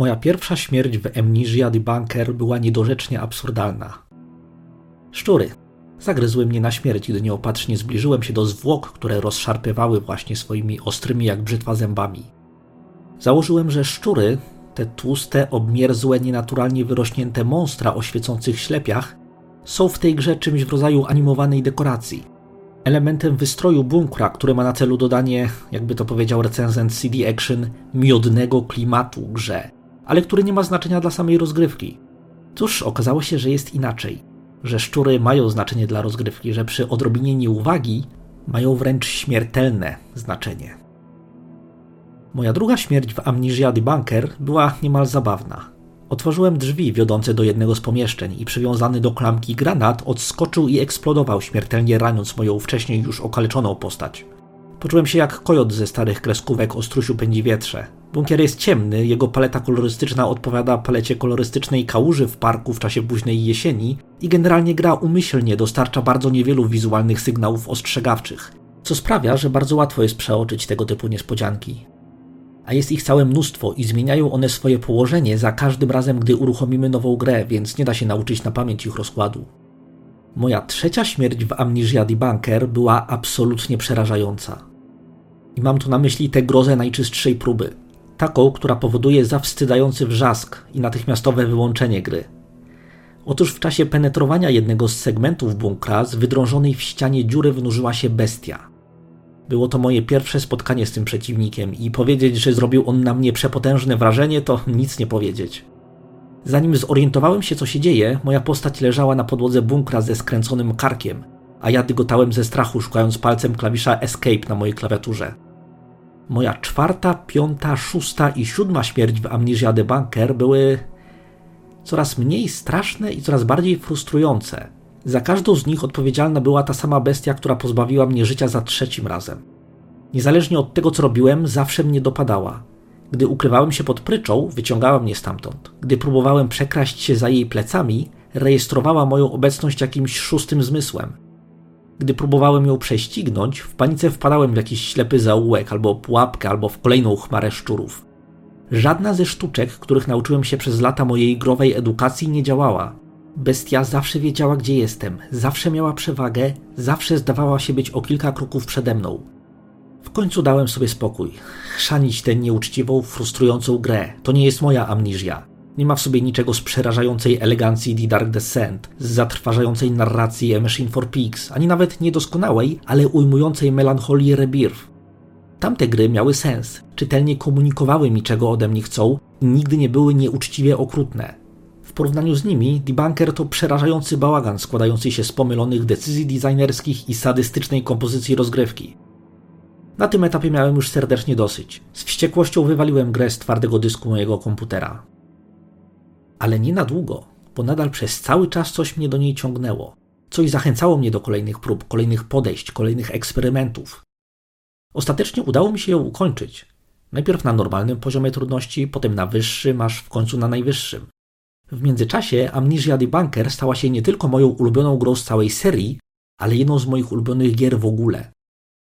Moja pierwsza śmierć w Amnesia The Bunker była niedorzecznie absurdalna. Szczury zagryzły mnie na śmierć, gdy nieopatrznie zbliżyłem się do zwłok, które rozszarpywały właśnie swoimi ostrymi jak brzytwa zębami. Założyłem, że szczury, te tłuste, obmierzłe, nienaturalnie wyrośnięte monstra o świecących ślepiach, są w tej grze czymś w rodzaju animowanej dekoracji. Elementem wystroju bunkra, który ma na celu dodanie, jakby to powiedział recenzent CD Action, miodnego klimatu grze, ale który nie ma znaczenia dla samej rozgrywki. Cóż, okazało się, że jest inaczej. Że szczury mają znaczenie dla rozgrywki, że przy odrobinie nieuwagi mają wręcz śmiertelne znaczenie. Moja druga śmierć w Amnesia The Bunker była niemal zabawna. Otworzyłem drzwi wiodące do jednego z pomieszczeń i przywiązany do klamki granat odskoczył i eksplodował, śmiertelnie raniąc moją wcześniej już okaleczoną postać. Poczułem się jak kojot ze starych kreskówek o Strusiu pędzi wietrze. Bunkier jest ciemny, jego paleta kolorystyczna odpowiada palecie kolorystycznej kałuży w parku w czasie późnej jesieni i generalnie gra umyślnie dostarcza bardzo niewielu wizualnych sygnałów ostrzegawczych, co sprawia, że bardzo łatwo jest przeoczyć tego typu niespodzianki. A jest ich całe mnóstwo i zmieniają one swoje położenie za każdym razem, gdy uruchomimy nową grę, więc nie da się nauczyć na pamięć ich rozkładu. Moja trzecia śmierć w Amnesia The Bunker była absolutnie przerażająca. I mam tu na myśli tę grozę najczystszej próby. Taką, która powoduje zawstydzający wrzask i natychmiastowe wyłączenie gry. Otóż w czasie penetrowania jednego z segmentów bunkra z wydrążonej w ścianie dziury wynurzyła się bestia. Było to moje pierwsze spotkanie z tym przeciwnikiem i powiedzieć, że zrobił on na mnie przepotężne wrażenie, to nic nie powiedzieć. Zanim zorientowałem się, co się dzieje, moja postać leżała na podłodze bunkra ze skręconym karkiem, a ja dygotałem ze strachu, szukając palcem klawisza Escape na mojej klawiaturze. Moja czwarta, piąta, szósta i siódma śmierć w Amnesia The Bunker były coraz mniej straszne i coraz bardziej frustrujące. Za każdą z nich odpowiedzialna była ta sama bestia, która pozbawiła mnie życia za trzecim razem. Niezależnie od tego, co robiłem, zawsze mnie dopadała. Gdy ukrywałem się pod pryczą, wyciągała mnie stamtąd. Gdy próbowałem przekraść się za jej plecami, rejestrowała moją obecność jakimś szóstym zmysłem. Gdy próbowałem ją prześcignąć, w panice wpadałem w jakiś ślepy zaułek, albo pułapkę, albo w kolejną chmarę szczurów. Żadna ze sztuczek, których nauczyłem się przez lata mojej growej edukacji, nie działała. Bestia zawsze wiedziała, gdzie jestem, zawsze miała przewagę, zawsze zdawała się być o kilka kroków przede mną. W końcu dałem sobie spokój. Chrzanić tę nieuczciwą, frustrującą grę. To nie jest moja Amnesia. Nie ma w sobie niczego z przerażającej elegancji The Dark Descent, z zatrważającej narracji A Machine for Pigs, ani nawet niedoskonałej, ale ujmującej melancholii Rebirth. Tamte gry miały sens, czytelnie komunikowały mi, czego ode mnie chcą i nigdy nie były nieuczciwie okrutne. W porównaniu z nimi The Bunker to przerażający bałagan składający się z pomylonych decyzji designerskich i sadystycznej kompozycji rozgrywki. Na tym etapie miałem już serdecznie dosyć. Z wściekłością wywaliłem grę z twardego dysku mojego komputera. Ale nie na długo, bo nadal przez cały czas coś mnie do niej ciągnęło. Coś zachęcało mnie do kolejnych prób, kolejnych podejść, kolejnych eksperymentów. Ostatecznie udało mi się ją ukończyć. Najpierw na normalnym poziomie trudności, potem na wyższym, aż w końcu na najwyższym. W międzyczasie Amnesia The Bunker stała się nie tylko moją ulubioną grą z całej serii, ale jedną z moich ulubionych gier w ogóle.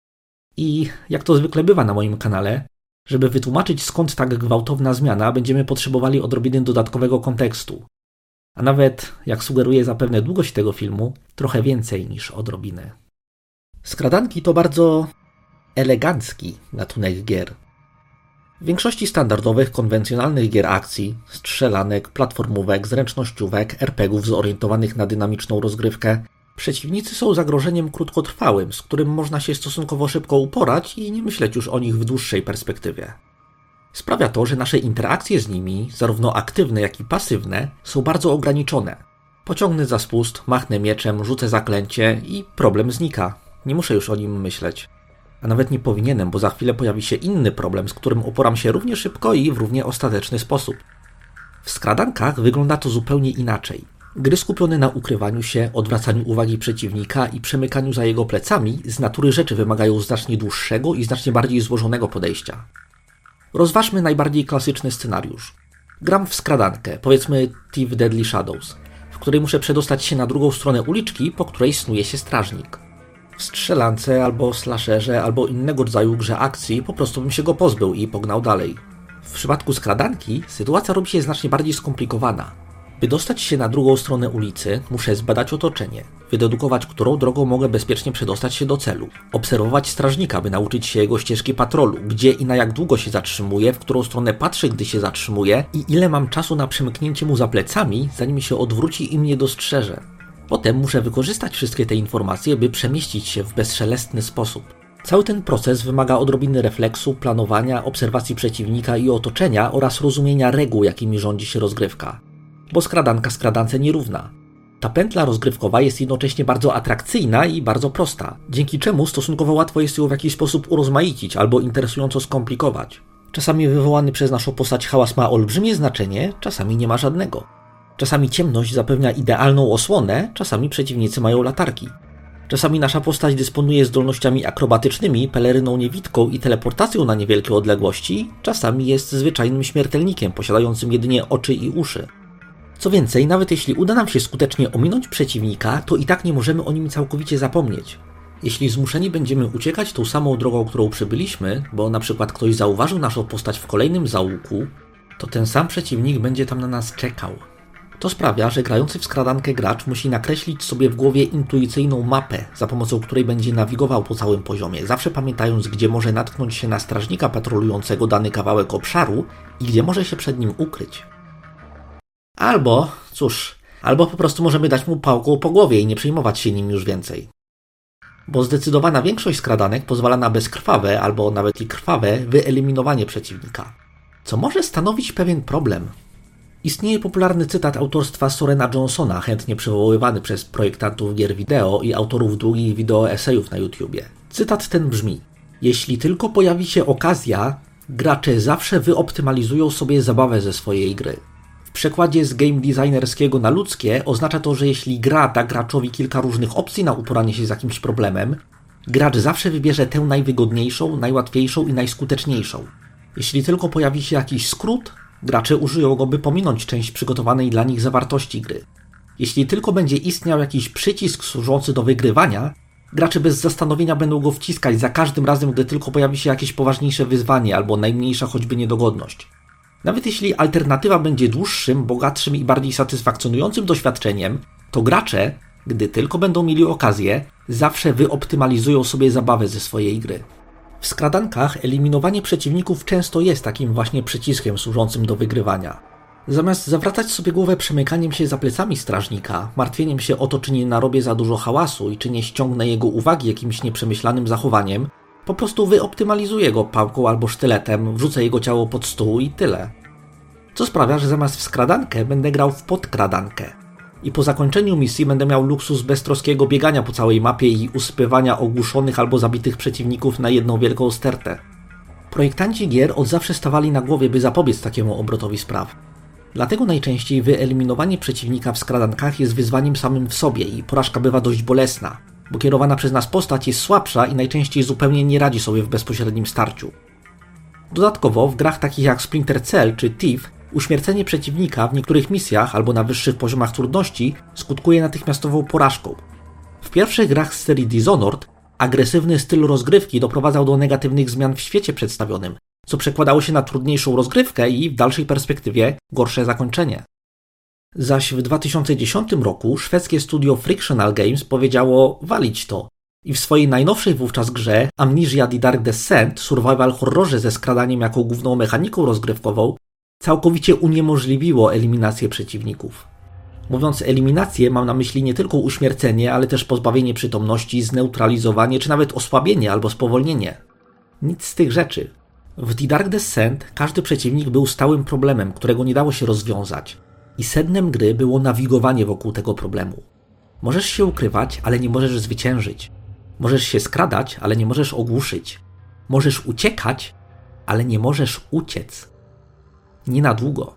I jak to zwykle bywa na moim kanale, żeby wytłumaczyć, skąd tak gwałtowna zmiana, będziemy potrzebowali odrobiny dodatkowego kontekstu. A nawet, jak sugeruje zapewne długość tego filmu, trochę więcej niż odrobinę. Skradanki to bardzo elegancki gatunek gier. W większości standardowych, konwencjonalnych gier akcji, strzelanek, platformówek, zręcznościówek, RPGów zorientowanych na dynamiczną rozgrywkę, przeciwnicy są zagrożeniem krótkotrwałym, z którym można się stosunkowo szybko uporać i nie myśleć już o nich w dłuższej perspektywie. Sprawia to, że nasze interakcje z nimi, zarówno aktywne, jak i pasywne, są bardzo ograniczone. Pociągnę za spust, machnę mieczem, rzucę zaklęcie i problem znika. Nie muszę już o nim myśleć. A nawet nie powinienem, bo za chwilę pojawi się inny problem, z którym uporam się równie szybko i w równie ostateczny sposób. W skradankach wygląda to zupełnie inaczej. Gry skupione na ukrywaniu się, odwracaniu uwagi przeciwnika i przemykaniu za jego plecami z natury rzeczy wymagają znacznie dłuższego i znacznie bardziej złożonego podejścia. Rozważmy najbardziej klasyczny scenariusz. Gram w skradankę, powiedzmy Thief Deadly Shadows, w której muszę przedostać się na drugą stronę uliczki, po której snuje się strażnik. W strzelance albo slasherze albo innego rodzaju grze akcji po prostu bym się go pozbył i pognał dalej. W przypadku skradanki sytuacja robi się znacznie bardziej skomplikowana. By dostać się na drugą stronę ulicy, muszę zbadać otoczenie, wydedukować, którą drogą mogę bezpiecznie przedostać się do celu, obserwować strażnika, by nauczyć się jego ścieżki patrolu, gdzie i na jak długo się zatrzymuje, w którą stronę patrzę, gdy się zatrzymuje i ile mam czasu na przemknięcie mu za plecami, zanim się odwróci i mnie dostrzeże. Potem muszę wykorzystać wszystkie te informacje, by przemieścić się w bezszelestny sposób. Cały ten proces wymaga odrobiny refleksu, planowania, obserwacji przeciwnika i otoczenia oraz rozumienia reguł, jakimi rządzi się rozgrywka. Bo skradanka skradance nierówna. Ta pętla rozgrywkowa jest jednocześnie bardzo atrakcyjna i bardzo prosta, dzięki czemu stosunkowo łatwo jest ją w jakiś sposób urozmaicić albo interesująco skomplikować. Czasami wywołany przez naszą postać hałas ma olbrzymie znaczenie, czasami nie ma żadnego. Czasami ciemność zapewnia idealną osłonę, czasami przeciwnicy mają latarki. Czasami nasza postać dysponuje zdolnościami akrobatycznymi, peleryną niewidką i teleportacją na niewielkie odległości, czasami jest zwyczajnym śmiertelnikiem posiadającym jedynie oczy i uszy. Co więcej, nawet jeśli uda nam się skutecznie ominąć przeciwnika, to i tak nie możemy o nim całkowicie zapomnieć. Jeśli zmuszeni będziemy uciekać tą samą drogą, którą przybyliśmy, bo na przykład ktoś zauważył naszą postać w kolejnym zaułku, to ten sam przeciwnik będzie tam na nas czekał. To sprawia, że grający w skradankę gracz musi nakreślić sobie w głowie intuicyjną mapę, za pomocą której będzie nawigował po całym poziomie, zawsze pamiętając, gdzie może natknąć się na strażnika patrolującego dany kawałek obszaru i gdzie może się przed nim ukryć. Albo po prostu możemy dać mu pałką po głowie i nie przejmować się nim już więcej. Bo zdecydowana większość skradanek pozwala na bezkrwawe, albo nawet i krwawe, wyeliminowanie przeciwnika. Co może stanowić pewien problem. Istnieje popularny cytat autorstwa Sorena Johnsona, chętnie przywoływany przez projektantów gier wideo i autorów długich wideoesejów na YouTubie. Cytat ten brzmi: jeśli tylko pojawi się okazja, gracze zawsze wyoptymalizują sobie zabawę ze swojej gry. W przekładzie z game designerskiego na ludzkie oznacza to, że jeśli gra da graczowi kilka różnych opcji na uporanie się z jakimś problemem, gracz zawsze wybierze tę najwygodniejszą, najłatwiejszą i najskuteczniejszą. Jeśli tylko pojawi się jakiś skrót, gracze użyją go, by pominąć część przygotowanej dla nich zawartości gry. Jeśli tylko będzie istniał jakiś przycisk służący do wygrywania, gracze bez zastanowienia będą go wciskać za każdym razem, gdy tylko pojawi się jakieś poważniejsze wyzwanie albo najmniejsza choćby niedogodność. Nawet jeśli alternatywa będzie dłuższym, bogatszym i bardziej satysfakcjonującym doświadczeniem, to gracze, gdy tylko będą mieli okazję, zawsze wyoptymalizują sobie zabawę ze swojej gry. W skradankach eliminowanie przeciwników często jest takim właśnie przyciskiem służącym do wygrywania. Zamiast zawracać sobie głowę przemykaniem się za plecami strażnika, martwieniem się o to, czy nie narobię za dużo hałasu i czy nie ściągnę jego uwagi jakimś nieprzemyślanym zachowaniem, po prostu wyoptymalizuję go pałką albo sztyletem, wrzucę jego ciało pod stół i tyle. Co sprawia, że zamiast w skradankę będę grał w podkradankę. I po zakończeniu misji będę miał luksus beztroskiego biegania po całej mapie i usypywania ogłuszonych albo zabitych przeciwników na jedną wielką stertę. Projektanci gier od zawsze stawali na głowie, by zapobiec takiemu obrotowi spraw. Dlatego najczęściej wyeliminowanie przeciwnika w skradankach jest wyzwaniem samym w sobie i porażka bywa dość bolesna, bo kierowana przez nas postać jest słabsza i najczęściej zupełnie nie radzi sobie w bezpośrednim starciu. Dodatkowo w grach takich jak Splinter Cell czy Thief uśmiercenie przeciwnika w niektórych misjach albo na wyższych poziomach trudności skutkuje natychmiastową porażką. W pierwszych grach z serii Dishonored agresywny styl rozgrywki doprowadzał do negatywnych zmian w świecie przedstawionym, co przekładało się na trudniejszą rozgrywkę i w dalszej perspektywie gorsze zakończenie. Zaś w 2010 roku szwedzkie studio Frictional Games powiedziało walić to i w swojej najnowszej wówczas grze Amnesia The Dark Descent, survival horrorze ze skradaniem jako główną mechaniką rozgrywkową, całkowicie uniemożliwiło eliminację przeciwników. Mówiąc eliminację, mam na myśli nie tylko uśmiercenie, ale też pozbawienie przytomności, zneutralizowanie czy nawet osłabienie albo spowolnienie. Nic z tych rzeczy. W The Dark Descent każdy przeciwnik był stałym problemem, którego nie dało się rozwiązać. I sednem gry było nawigowanie wokół tego problemu. Możesz się ukrywać, ale nie możesz zwyciężyć. Możesz się skradać, ale nie możesz ogłuszyć. Możesz uciekać, ale nie możesz uciec. Nie na długo.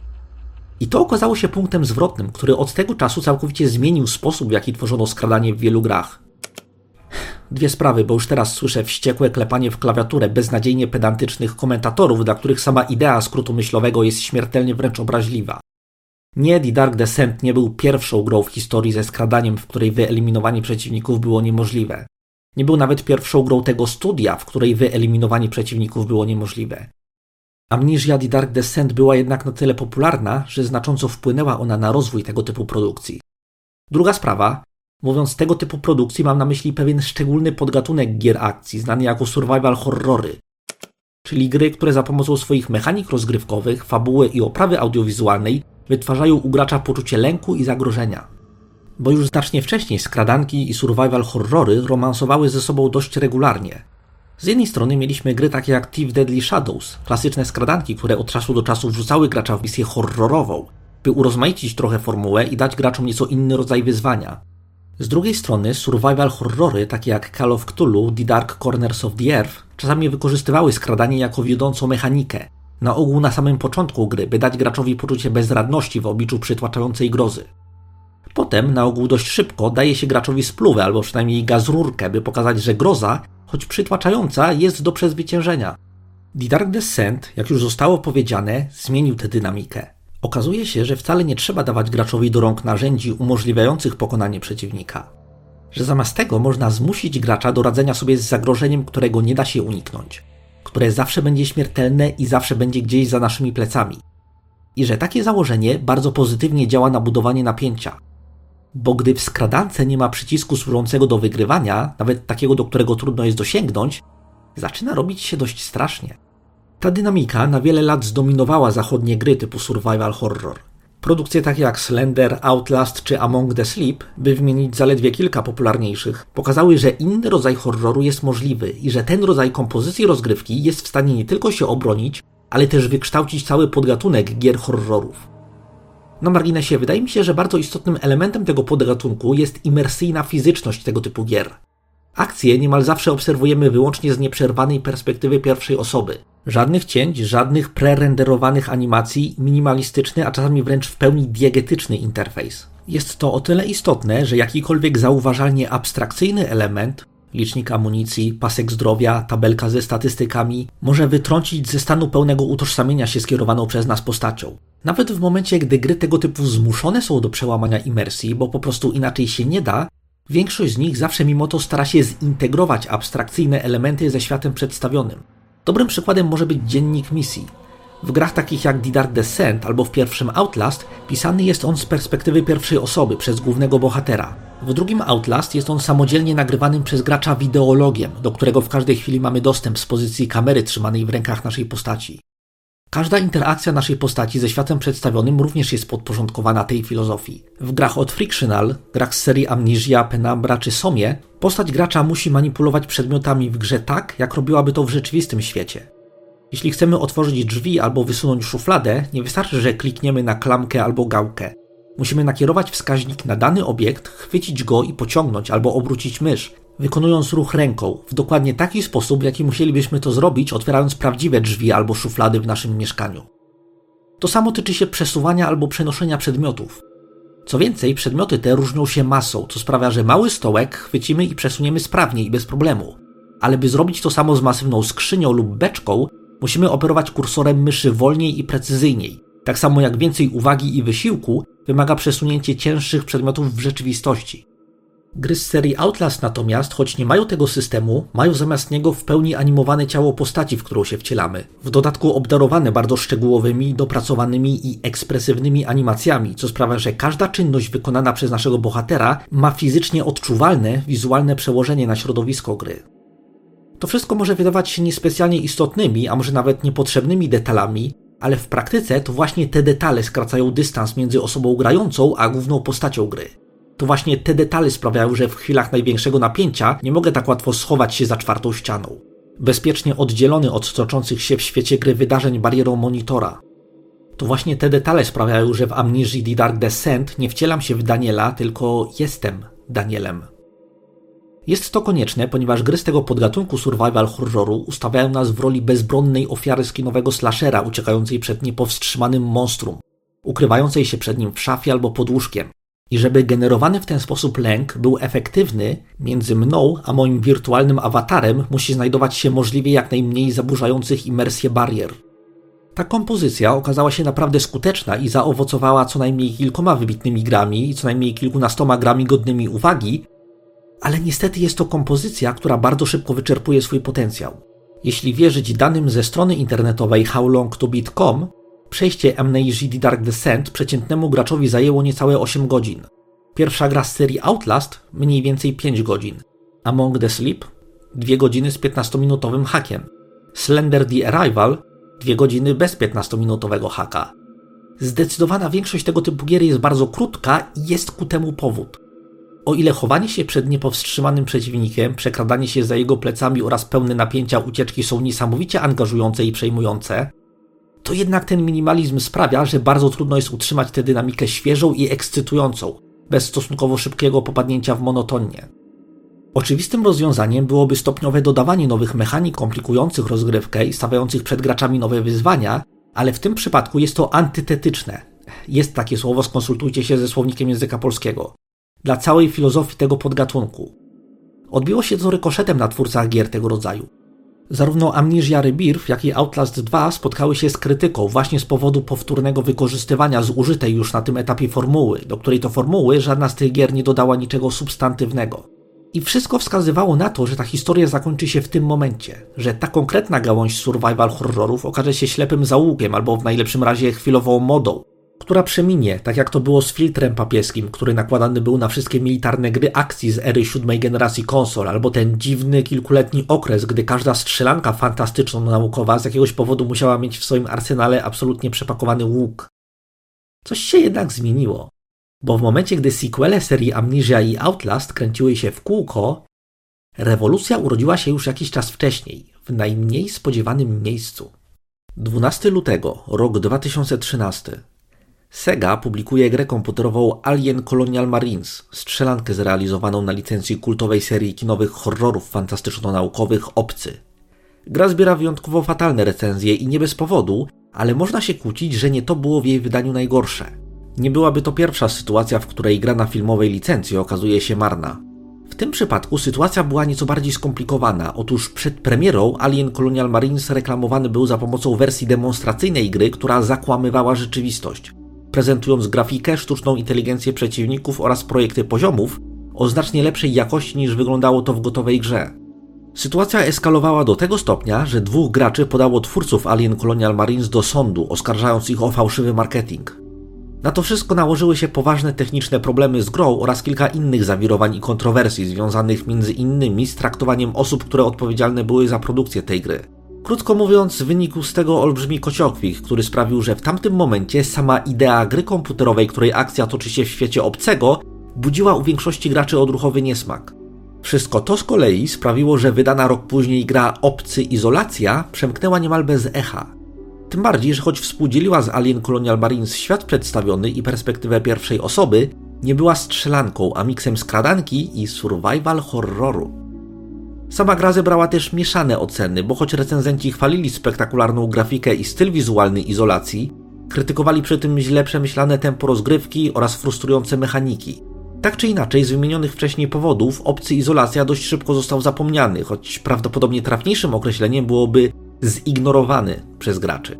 I to okazało się punktem zwrotnym, który od tego czasu całkowicie zmienił sposób, w jaki tworzono skradanie w wielu grach. Dwie sprawy, bo już teraz słyszę wściekłe klepanie w klawiaturę beznadziejnie pedantycznych komentatorów, dla których sama idea skrótu myślowego jest śmiertelnie wręcz obraźliwa. Nie, The Dark Descent nie był pierwszą grą w historii ze skradaniem, w której wyeliminowanie przeciwników było niemożliwe. Nie był nawet pierwszą grą tego studia, w której wyeliminowanie przeciwników było niemożliwe. Amnesia The Dark Descent była jednak na tyle popularna, że znacząco wpłynęła ona na rozwój tego typu produkcji. Druga sprawa, mówiąc tego typu produkcji, mam na myśli pewien szczególny podgatunek gier akcji, znany jako survival horrory, czyli gry, które za pomocą swoich mechanik rozgrywkowych, fabuły i oprawy audiowizualnej wytwarzają u gracza poczucie lęku i zagrożenia. Bo już znacznie wcześniej skradanki i survival horrory romansowały ze sobą dość regularnie. Z jednej strony mieliśmy gry takie jak Thief Deadly Shadows, klasyczne skradanki, które od czasu do czasu wrzucały gracza w misję horrorową, by urozmaicić trochę formułę i dać graczom nieco inny rodzaj wyzwania. Z drugiej strony survival horrory, takie jak Call of Cthulhu, The Dark Corners of the Earth, czasami wykorzystywały skradanie jako wiodącą mechanikę, na ogół na samym początku gry, by dać graczowi poczucie bezradności w obliczu przytłaczającej grozy. Potem, na ogół dość szybko, daje się graczowi spluwę albo przynajmniej gazrurkę, by pokazać, że groza, choć przytłaczająca, jest do przezwyciężenia. The Dark Descent, jak już zostało powiedziane, zmienił tę dynamikę. Okazuje się, że wcale nie trzeba dawać graczowi do rąk narzędzi umożliwiających pokonanie przeciwnika. Że zamiast tego można zmusić gracza do radzenia sobie z zagrożeniem, którego nie da się uniknąć, które zawsze będzie śmiertelne i zawsze będzie gdzieś za naszymi plecami. I że takie założenie bardzo pozytywnie działa na budowanie napięcia. Bo gdy w skradance nie ma przycisku służącego do wygrywania, nawet takiego, do którego trudno jest dosięgnąć, zaczyna robić się dość strasznie. Ta dynamika na wiele lat zdominowała zachodnie gry typu survival horror. Produkcje takie jak Slender, Outlast czy Among the Sleep, by wymienić zaledwie kilka popularniejszych, pokazały, że inny rodzaj horroru jest możliwy i że ten rodzaj kompozycji rozgrywki jest w stanie nie tylko się obronić, ale też wykształcić cały podgatunek gier horrorów. Na marginesie, wydaje mi się, że bardzo istotnym elementem tego podgatunku jest imersyjna fizyczność tego typu gier. Akcje niemal zawsze obserwujemy wyłącznie z nieprzerwanej perspektywy pierwszej osoby. Żadnych cięć, żadnych prerenderowanych animacji, minimalistyczny, a czasami wręcz w pełni diegetyczny interfejs. Jest to o tyle istotne, że jakikolwiek zauważalnie abstrakcyjny element, licznik amunicji, pasek zdrowia, tabelka ze statystykami, może wytrącić ze stanu pełnego utożsamienia się z kierowaną przez nas postacią. Nawet w momencie, gdy gry tego typu zmuszone są do przełamania imersji, bo po prostu inaczej się nie da, większość z nich zawsze mimo to stara się zintegrować abstrakcyjne elementy ze światem przedstawionym. Dobrym przykładem może być dziennik misji. W grach takich jak The Dark Descent albo w pierwszym Outlast pisany jest on z perspektywy pierwszej osoby przez głównego bohatera. W drugim Outlast jest on samodzielnie nagrywanym przez gracza wideologiem, do którego w każdej chwili mamy dostęp z pozycji kamery trzymanej w rękach naszej postaci. Każda interakcja naszej postaci ze światem przedstawionym również jest podporządkowana tej filozofii. W grach od Frictional, grach z serii Amnesia, Penumbra czy Somie, postać gracza musi manipulować przedmiotami w grze tak, jak robiłaby to w rzeczywistym świecie. Jeśli chcemy otworzyć drzwi albo wysunąć szufladę, nie wystarczy, że klikniemy na klamkę albo gałkę. Musimy nakierować wskaźnik na dany obiekt, chwycić go i pociągnąć albo obrócić mysz, wykonując ruch ręką w dokładnie taki sposób, w jaki musielibyśmy to zrobić, otwierając prawdziwe drzwi albo szuflady w naszym mieszkaniu. To samo tyczy się przesuwania albo przenoszenia przedmiotów. Co więcej, przedmioty te różnią się masą, co sprawia, że mały stołek chwycimy i przesuniemy sprawnie i bez problemu. Ale by zrobić to samo z masywną skrzynią lub beczką, musimy operować kursorem myszy wolniej i precyzyjniej. Tak samo jak więcej uwagi i wysiłku wymaga przesunięcie cięższych przedmiotów w rzeczywistości. Gry z serii Outlast natomiast, choć nie mają tego systemu, mają zamiast niego w pełni animowane ciało postaci, w którą się wcielamy. W dodatku obdarowane bardzo szczegółowymi, dopracowanymi i ekspresywnymi animacjami, co sprawia, że każda czynność wykonana przez naszego bohatera ma fizycznie odczuwalne, wizualne przełożenie na środowisko gry. To wszystko może wydawać się niespecjalnie istotnymi, a może nawet niepotrzebnymi detalami, ale w praktyce to właśnie te detale skracają dystans między osobą grającą a główną postacią gry. To właśnie te detale sprawiają, że w chwilach największego napięcia nie mogę tak łatwo schować się za czwartą ścianą. Bezpiecznie oddzielony od toczących się w świecie gry wydarzeń barierą monitora. To właśnie te detale sprawiają, że w Amnesia The Dark Descent nie wcielam się w Daniela, tylko jestem Danielem. Jest to konieczne, ponieważ gry z tego podgatunku survival horroru ustawiają nas w roli bezbronnej ofiary z kinowego slashera uciekającej przed niepowstrzymanym monstrum, ukrywającej się przed nim w szafie albo pod łóżkiem. I żeby generowany w ten sposób lęk był efektywny, między mną a moim wirtualnym awatarem musi znajdować się możliwie jak najmniej zaburzających imersję barier. Ta kompozycja okazała się naprawdę skuteczna i zaowocowała co najmniej kilkoma wybitnymi grami i co najmniej kilkunastoma grami godnymi uwagi, ale niestety jest to kompozycja, która bardzo szybko wyczerpuje swój potencjał. Jeśli wierzyć danym ze strony internetowej howlongtobeat.com, przejście Amnesia The Dark Descent przeciętnemu graczowi zajęło niecałe 8 godzin. Pierwsza gra z serii Outlast mniej więcej 5 godzin. Among the Sleep 2 godziny z 15-minutowym hakiem. Slender The Arrival 2 godziny bez 15-minutowego haka. Zdecydowana większość tego typu gier jest bardzo krótka i jest ku temu powód. O ile chowanie się przed niepowstrzymanym przeciwnikiem, przekradanie się za jego plecami oraz pełne napięcia ucieczki są niesamowicie angażujące i przejmujące, to jednak ten minimalizm sprawia, że bardzo trudno jest utrzymać tę dynamikę świeżą i ekscytującą, bez stosunkowo szybkiego popadnięcia w monotonię. Oczywistym rozwiązaniem byłoby stopniowe dodawanie nowych mechanik komplikujących rozgrywkę i stawiających przed graczami nowe wyzwania, ale w tym przypadku jest to antytetyczne. Jest takie słowo, skonsultujcie się ze słownikiem języka polskiego. Dla całej filozofii tego podgatunku. Odbiło się to rykoszetem na twórcach gier tego rodzaju. Zarówno Amnesia Rebirth, jak i Outlast 2 spotkały się z krytyką właśnie z powodu powtórnego wykorzystywania zużytej już na tym etapie formuły, do której to formuły żadna z tych gier nie dodała niczego substantywnego. I wszystko wskazywało na to, że ta historia zakończy się w tym momencie, że ta konkretna gałąź survival horrorów okaże się ślepym zaułkiem albo w najlepszym razie chwilową modą, która przeminie, tak jak to było z filtrem papieskim, który nakładany był na wszystkie militarne gry akcji z ery 7. generacji konsol, albo ten dziwny kilkuletni okres, gdy każda strzelanka fantastyczno-naukowa z jakiegoś powodu musiała mieć w swoim arsenale absolutnie przepakowany łuk. Coś się jednak zmieniło, bo w momencie, gdy sequele serii Amnesia i Outlast kręciły się w kółko, rewolucja urodziła się już jakiś czas wcześniej, w najmniej spodziewanym miejscu. 12 lutego, rok 2013. Sega publikuje grę komputerową Alien Colonial Marines, strzelankę zrealizowaną na licencji kultowej serii kinowych horrorów fantastyczno-naukowych Obcy. Gra zbiera wyjątkowo fatalne recenzje i nie bez powodu, ale można się kłócić, że nie to było w jej wydaniu najgorsze. Nie byłaby to pierwsza sytuacja, w której gra na filmowej licencji okazuje się marna. W tym przypadku sytuacja była nieco bardziej skomplikowana. Otóż przed premierą Alien Colonial Marines reklamowany był za pomocą wersji demonstracyjnej gry, która zakłamywała rzeczywistość, prezentując grafikę, sztuczną inteligencję przeciwników oraz projekty poziomów o znacznie lepszej jakości niż wyglądało to w gotowej grze. Sytuacja eskalowała do tego stopnia, że 2 graczy podało twórców Alien Colonial Marines do sądu, oskarżając ich o fałszywy marketing. Na to wszystko nałożyły się poważne techniczne problemy z grą oraz kilka innych zawirowań i kontrowersji związanych między innymi z traktowaniem osób, które odpowiedzialne były za produkcję tej gry. Krótko mówiąc, wynikł z tego olbrzymi kociokwik, który sprawił, że w tamtym momencie sama idea gry komputerowej, której akcja toczy się w świecie obcego, budziła u większości graczy odruchowy niesmak. Wszystko to z kolei sprawiło, że wydana rok później gra Obcy Izolacja przemknęła niemal bez echa. Tym bardziej, że choć współdzieliła z Alien Colonial Marines świat przedstawiony i perspektywę pierwszej osoby, nie była strzelanką, a miksem skradanki i survival horroru. Sama gra zebrała też mieszane oceny, bo choć recenzenci chwalili spektakularną grafikę i styl wizualny Izolacji, krytykowali przy tym źle przemyślane tempo rozgrywki oraz frustrujące mechaniki. Tak czy inaczej, z wymienionych wcześniej powodów, Obcy Izolacja dość szybko został zapomniany, choć prawdopodobnie trafniejszym określeniem byłoby zignorowany przez graczy.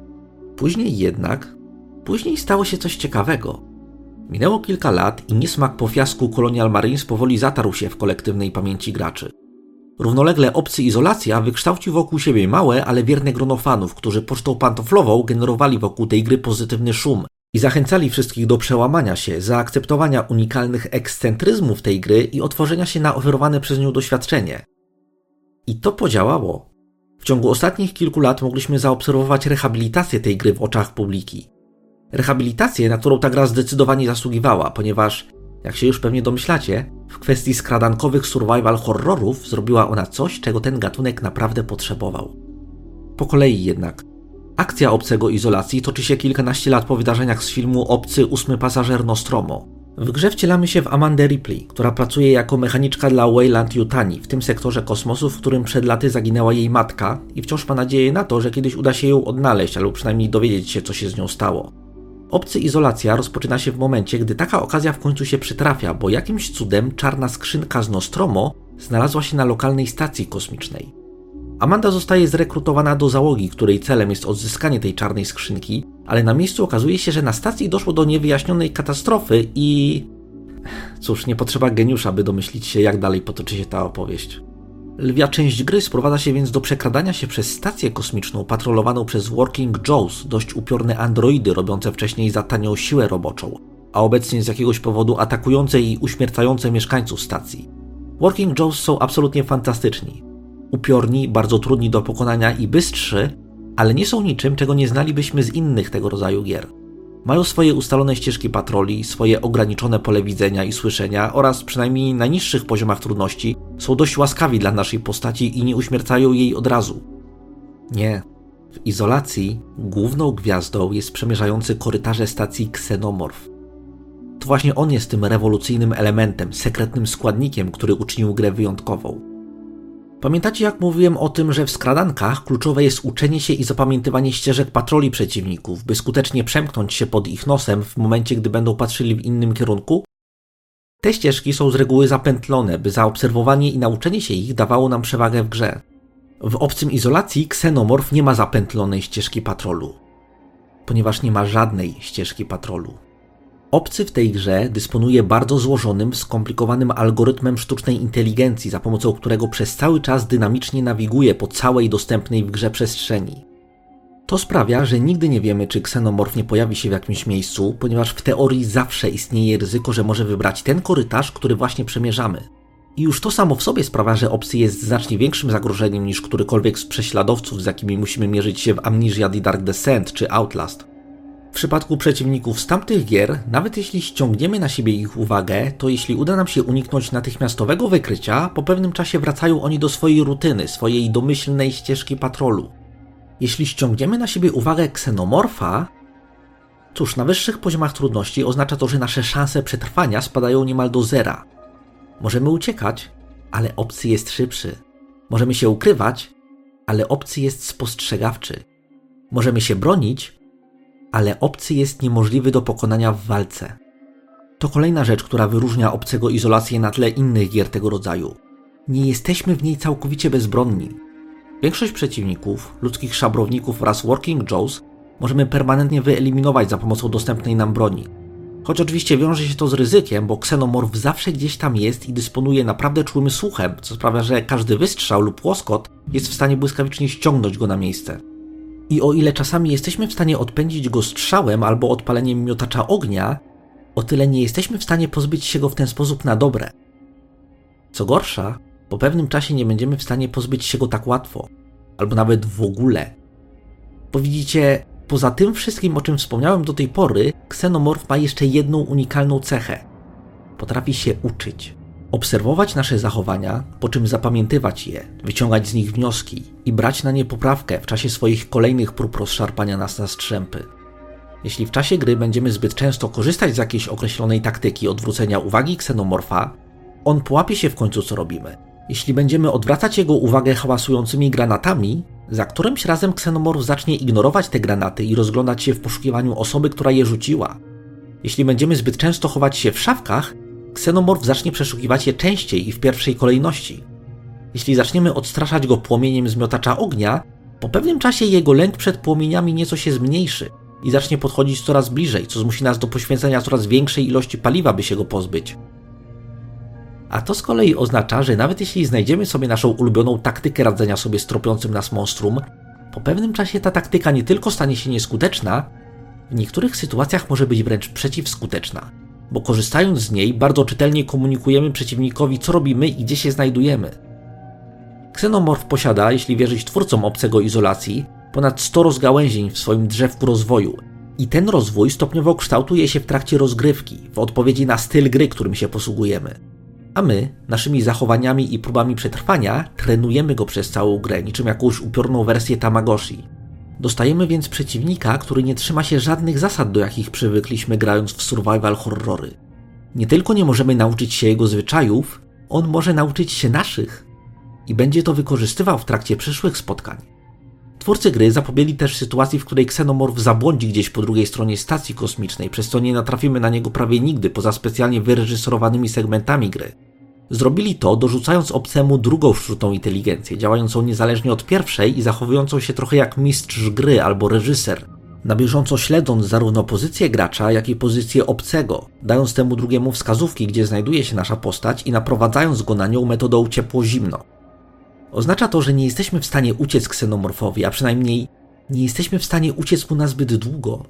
Później stało się coś ciekawego. Minęło kilka lat i niesmak po fiasku Colonial Marines powoli zatarł się w kolektywnej pamięci graczy. Równolegle Obcy Izolacja wykształcił wokół siebie małe, ale wierne grono fanów, którzy pocztą pantoflową generowali wokół tej gry pozytywny szum i zachęcali wszystkich do przełamania się, zaakceptowania unikalnych ekscentryzmów tej gry i otworzenia się na oferowane przez nią doświadczenie. I to podziałało. W ciągu ostatnich kilku lat mogliśmy zaobserwować rehabilitację tej gry w oczach publiki. Rehabilitację, na którą ta gra zdecydowanie zasługiwała, ponieważ, jak się już pewnie domyślacie, w kwestii skradankowych survival horrorów zrobiła ona coś, czego ten gatunek naprawdę potrzebował. Po kolei jednak. Akcja Obcego Izolacji toczy się kilkanaście lat po wydarzeniach z filmu Obcy 8 pasażer Nostromo. W grze wcielamy się w Amandę Ripley, która pracuje jako mechaniczka dla Weyland-Yutani w tym sektorze kosmosu, w którym przed laty zaginęła jej matka i wciąż ma nadzieję na to, że kiedyś uda się ją odnaleźć albo przynajmniej dowiedzieć się, co się z nią stało. Obcy Izolacja rozpoczyna się w momencie, gdy taka okazja w końcu się przytrafia, bo jakimś cudem czarna skrzynka z Nostromo znalazła się na lokalnej stacji kosmicznej. Amanda zostaje zrekrutowana do załogi, której celem jest odzyskanie tej czarnej skrzynki, ale na miejscu okazuje się, że na stacji doszło do niewyjaśnionej katastrofy i... Cóż, nie potrzeba geniusza, by domyślić się, jak dalej potoczy się ta opowieść. Lwia część gry sprowadza się więc do przekradania się przez stację kosmiczną patrolowaną przez Working Joes, dość upiorne androidy robiące wcześniej za tanią siłę roboczą, a obecnie z jakiegoś powodu atakujące i uśmiercające mieszkańców stacji. Working Joes są absolutnie fantastyczni. Upiorni, bardzo trudni do pokonania i bystrzy, ale nie są niczym, czego nie znalibyśmy z innych tego rodzaju gier. Mają swoje ustalone ścieżki patroli, swoje ograniczone pole widzenia i słyszenia oraz przynajmniej na niższych poziomach trudności są dość łaskawi dla naszej postaci i nie uśmiercają jej od razu. Nie. W Izolacji główną gwiazdą jest przemierzający korytarze stacji Ksenomorf. To właśnie on jest tym rewolucyjnym elementem, sekretnym składnikiem, który uczynił grę wyjątkową. Pamiętacie, jak mówiłem o tym, że w skradankach kluczowe jest uczenie się i zapamiętywanie ścieżek patroli przeciwników, by skutecznie przemknąć się pod ich nosem w momencie, gdy będą patrzyli w innym kierunku? Te ścieżki są z reguły zapętlone, by zaobserwowanie i nauczenie się ich dawało nam przewagę w grze. W obcym Izolacji Ksenomorf nie ma zapętlonej ścieżki patrolu, ponieważ nie ma żadnej ścieżki patrolu. Obcy w tej grze dysponuje bardzo złożonym, skomplikowanym algorytmem sztucznej inteligencji, za pomocą którego przez cały czas dynamicznie nawiguje po całej dostępnej w grze przestrzeni. To sprawia, że nigdy nie wiemy, czy ksenomorf nie pojawi się w jakimś miejscu, ponieważ w teorii zawsze istnieje ryzyko, że może wybrać ten korytarz, który właśnie przemierzamy. I już to samo w sobie sprawia, że obcy jest znacznie większym zagrożeniem niż którykolwiek z prześladowców, z jakimi musimy mierzyć się w Amnesia The Dark Descent czy Outlast. W przypadku przeciwników z tamtych gier, nawet jeśli ściągniemy na siebie ich uwagę, to jeśli uda nam się uniknąć natychmiastowego wykrycia, po pewnym czasie wracają oni do swojej rutyny, swojej domyślnej ścieżki patrolu. Jeśli ściągniemy na siebie uwagę ksenomorfa, cóż, na wyższych poziomach trudności oznacza to, że nasze szanse przetrwania spadają niemal do zera. Możemy uciekać, ale obcy jest szybszy. Możemy się ukrywać, ale obcy jest spostrzegawczy. Możemy się bronić, ale obcy jest niemożliwy do pokonania w walce. To kolejna rzecz, która wyróżnia obcego Izolację na tle innych gier tego rodzaju. Nie jesteśmy w niej całkowicie bezbronni. Większość przeciwników, ludzkich szabrowników oraz Working Joes możemy permanentnie wyeliminować za pomocą dostępnej nam broni. Choć oczywiście wiąże się to z ryzykiem, bo ksenomorf zawsze gdzieś tam jest i dysponuje naprawdę czułym słuchem, co sprawia, że każdy wystrzał lub łoskot jest w stanie błyskawicznie ściągnąć go na miejsce. I o ile czasami jesteśmy w stanie odpędzić go strzałem albo odpaleniem miotacza ognia, o tyle nie jesteśmy w stanie pozbyć się go w ten sposób na dobre. Co gorsza, po pewnym czasie nie będziemy w stanie pozbyć się go tak łatwo, albo nawet w ogóle. Bo widzicie, poza tym wszystkim, o czym wspomniałem do tej pory, ksenomorf ma jeszcze jedną unikalną cechę. Potrafi się uczyć. Obserwować nasze zachowania, po czym zapamiętywać je, wyciągać z nich wnioski i brać na nie poprawkę w czasie swoich kolejnych prób rozszarpania nas na strzępy. Jeśli w czasie gry będziemy zbyt często korzystać z jakiejś określonej taktyki odwrócenia uwagi ksenomorfa, on połapie się w końcu, co robimy. Jeśli będziemy odwracać jego uwagę hałasującymi granatami, za którymś razem ksenomorf zacznie ignorować te granaty i rozglądać się w poszukiwaniu osoby, która je rzuciła. Jeśli będziemy zbyt często chować się w szafkach, ksenomorf zacznie przeszukiwać je częściej i w pierwszej kolejności. Jeśli zaczniemy odstraszać go płomieniem z miotacza ognia, po pewnym czasie jego lęk przed płomieniami nieco się zmniejszy i zacznie podchodzić coraz bliżej, co zmusi nas do poświęcenia coraz większej ilości paliwa, by się go pozbyć. A to z kolei oznacza, że nawet jeśli znajdziemy sobie naszą ulubioną taktykę radzenia sobie z tropiącym nas monstrum, po pewnym czasie ta taktyka nie tylko stanie się nieskuteczna, w niektórych sytuacjach może być wręcz przeciwskuteczna, bo korzystając z niej bardzo czytelnie komunikujemy przeciwnikowi, co robimy i gdzie się znajdujemy. Ksenomorf posiada, jeśli wierzyć twórcom obcego Izolacji, ponad 100 rozgałęzień w swoim drzewku rozwoju i ten rozwój stopniowo kształtuje się w trakcie rozgrywki, w odpowiedzi na styl gry, którym się posługujemy. A my, naszymi zachowaniami i próbami przetrwania, trenujemy go przez całą grę, niczym jakąś upiorną wersję Tamagotchi. Dostajemy więc przeciwnika, który nie trzyma się żadnych zasad, do jakich przywykliśmy grając w survival horrory. Nie tylko nie możemy nauczyć się jego zwyczajów, on może nauczyć się naszych i będzie to wykorzystywał w trakcie przyszłych spotkań. Twórcy gry zapobiegli też sytuacji, w której ksenomorf zabłądzi gdzieś po drugiej stronie stacji kosmicznej, przez co nie natrafimy na niego prawie nigdy, poza specjalnie wyreżyserowanymi segmentami gry. Zrobili to, dorzucając obcemu drugą sztuczną inteligencję, działającą niezależnie od pierwszej i zachowującą się trochę jak mistrz gry albo reżyser, na bieżąco śledząc zarówno pozycję gracza, jak i pozycję obcego, dając temu drugiemu wskazówki, gdzie znajduje się nasza postać i naprowadzając go na nią metodą ciepło-zimno. Oznacza to, że nie jesteśmy w stanie uciec ksenomorfowi, a przynajmniej nie jesteśmy w stanie uciec mu na zbyt długo.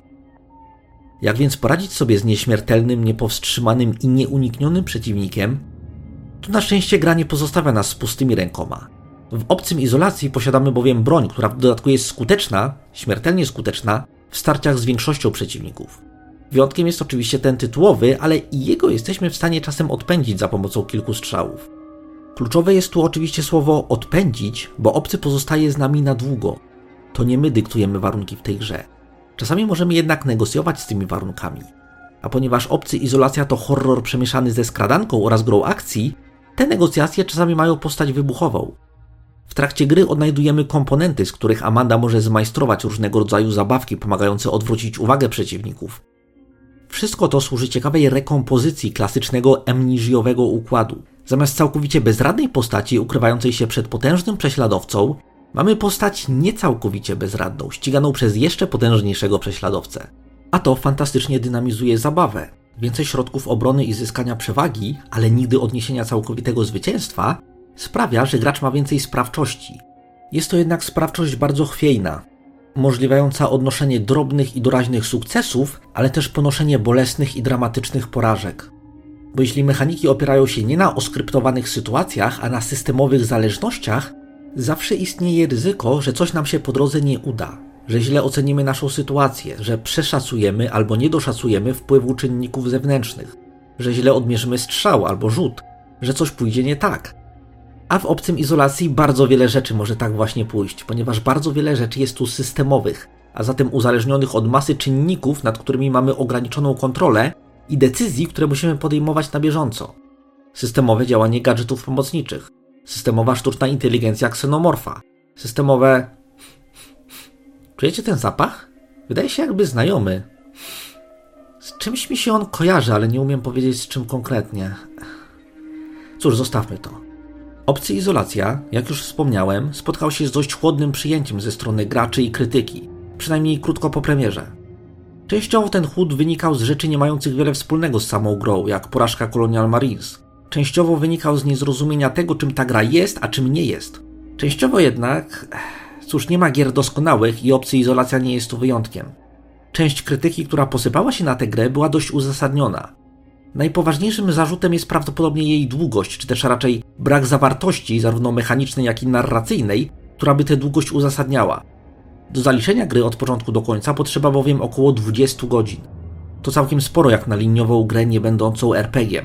Jak więc poradzić sobie z nieśmiertelnym, niepowstrzymanym i nieuniknionym przeciwnikiem? Tu na szczęście gra nie pozostawia nas z pustymi rękoma. W Obcym Izolacji posiadamy bowiem broń, która w dodatku jest skuteczna, śmiertelnie skuteczna, w starciach z większością przeciwników. Wyjątkiem jest oczywiście ten tytułowy, ale i jego jesteśmy w stanie czasem odpędzić za pomocą kilku strzałów. Kluczowe jest tu oczywiście słowo odpędzić, bo obcy pozostaje z nami na długo. To nie my dyktujemy warunki w tej grze. Czasami możemy jednak negocjować z tymi warunkami. A ponieważ Obcy Izolacja to horror przemieszany ze skradanką oraz grą akcji, te negocjacje czasami mają postać wybuchową. W trakcie gry odnajdujemy komponenty, z których Amanda może zmajstrować różnego rodzaju zabawki pomagające odwrócić uwagę przeciwników. Wszystko to służy ciekawej rekompozycji klasycznego amnesiowego układu. Zamiast całkowicie bezradnej postaci ukrywającej się przed potężnym prześladowcą, mamy postać niecałkowicie bezradną, ściganą przez jeszcze potężniejszego prześladowcę. A to fantastycznie dynamizuje zabawę. Więcej środków obrony i zyskania przewagi, ale nigdy odniesienia całkowitego zwycięstwa, sprawia, że gracz ma więcej sprawczości. Jest to jednak sprawczość bardzo chwiejna, umożliwiająca odnoszenie drobnych i doraźnych sukcesów, ale też ponoszenie bolesnych i dramatycznych porażek. Bo jeśli mechaniki opierają się nie na oskryptowanych sytuacjach, a na systemowych zależnościach, zawsze istnieje ryzyko, że coś nam się po drodze nie uda, że źle ocenimy naszą sytuację, że przeszacujemy albo nie doszacujemy wpływu czynników zewnętrznych, że źle odmierzymy strzał albo rzut, że coś pójdzie nie tak. A w Obcym Izolacji bardzo wiele rzeczy może tak właśnie pójść, ponieważ bardzo wiele rzeczy jest tu systemowych, a zatem uzależnionych od masy czynników, nad którymi mamy ograniczoną kontrolę i decyzji, które musimy podejmować na bieżąco. Systemowe działanie gadżetów pomocniczych, systemowa sztuczna inteligencja ksenomorfa, systemowe... Czujecie ten zapach? Wydaje się jakby znajomy. Z czymś mi się on kojarzy, ale nie umiem powiedzieć z czym konkretnie. Cóż, zostawmy to. Obcy Izolacja, jak już wspomniałem, spotkał się z dość chłodnym przyjęciem ze strony graczy i krytyki, przynajmniej krótko po premierze. Częściowo ten chłód wynikał z rzeczy nie mających wiele wspólnego z samą grą, jak porażka Colonial Marines. Częściowo wynikał z niezrozumienia tego, czym ta gra jest, a czym nie jest. Częściowo jednak... Cóż, nie ma gier doskonałych i Obcy Izolacja nie jest tu wyjątkiem. Część krytyki, która posypała się na tę grę, była dość uzasadniona. Najpoważniejszym zarzutem jest prawdopodobnie jej długość, czy też raczej brak zawartości, zarówno mechanicznej, jak i narracyjnej, która by tę długość uzasadniała. Do zaliczenia gry od początku do końca potrzeba bowiem około 20 godzin. To całkiem sporo jak na liniową grę nie będącą RPG-iem.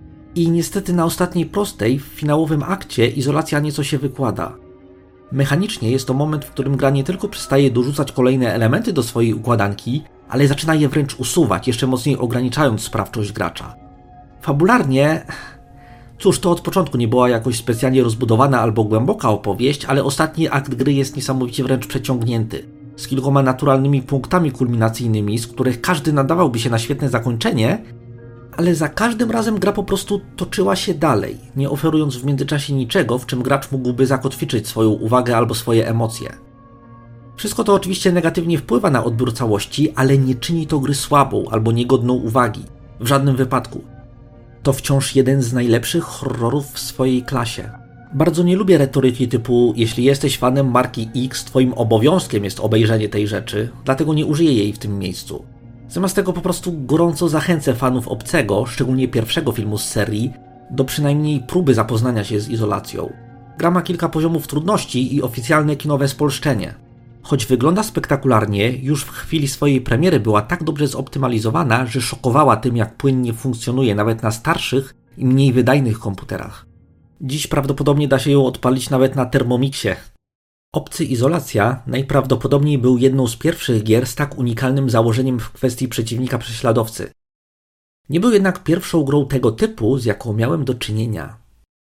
I niestety na ostatniej prostej, w finałowym akcie, Izolacja nieco się wykłada. Mechanicznie jest to moment, w którym gra nie tylko przestaje dorzucać kolejne elementy do swojej układanki, ale zaczyna je wręcz usuwać, jeszcze mocniej ograniczając sprawczość gracza. Fabularnie... Cóż, to od początku nie była jakoś specjalnie rozbudowana albo głęboka opowieść, ale ostatni akt gry jest niesamowicie wręcz przeciągnięty, z kilkoma naturalnymi punktami kulminacyjnymi, z których każdy nadawałby się na świetne zakończenie, ale za każdym razem gra po prostu toczyła się dalej, nie oferując w międzyczasie niczego, w czym gracz mógłby zakotwiczyć swoją uwagę albo swoje emocje. Wszystko to oczywiście negatywnie wpływa na odbiór całości, ale nie czyni to gry słabą albo niegodną uwagi. W żadnym wypadku. To wciąż jeden z najlepszych horrorów w swojej klasie. Bardzo nie lubię retoryki typu jeśli jesteś fanem marki X, twoim obowiązkiem jest obejrzenie tej rzeczy, dlatego nie użyję jej w tym miejscu. Zamiast tego po prostu gorąco zachęcę fanów Obcego, szczególnie pierwszego filmu z serii, do przynajmniej próby zapoznania się z Izolacją. Gra ma kilka poziomów trudności i oficjalne kinowe spolszczenie. Choć wygląda spektakularnie, już w chwili swojej premiery była tak dobrze zoptymalizowana, że szokowała tym, jak płynnie funkcjonuje nawet na starszych i mniej wydajnych komputerach. Dziś prawdopodobnie da się ją odpalić nawet na Thermomixie. Obcy Izolacja najprawdopodobniej był jedną z pierwszych gier z tak unikalnym założeniem w kwestii przeciwnika prześladowcy. Nie był jednak pierwszą grą tego typu, z jaką miałem do czynienia.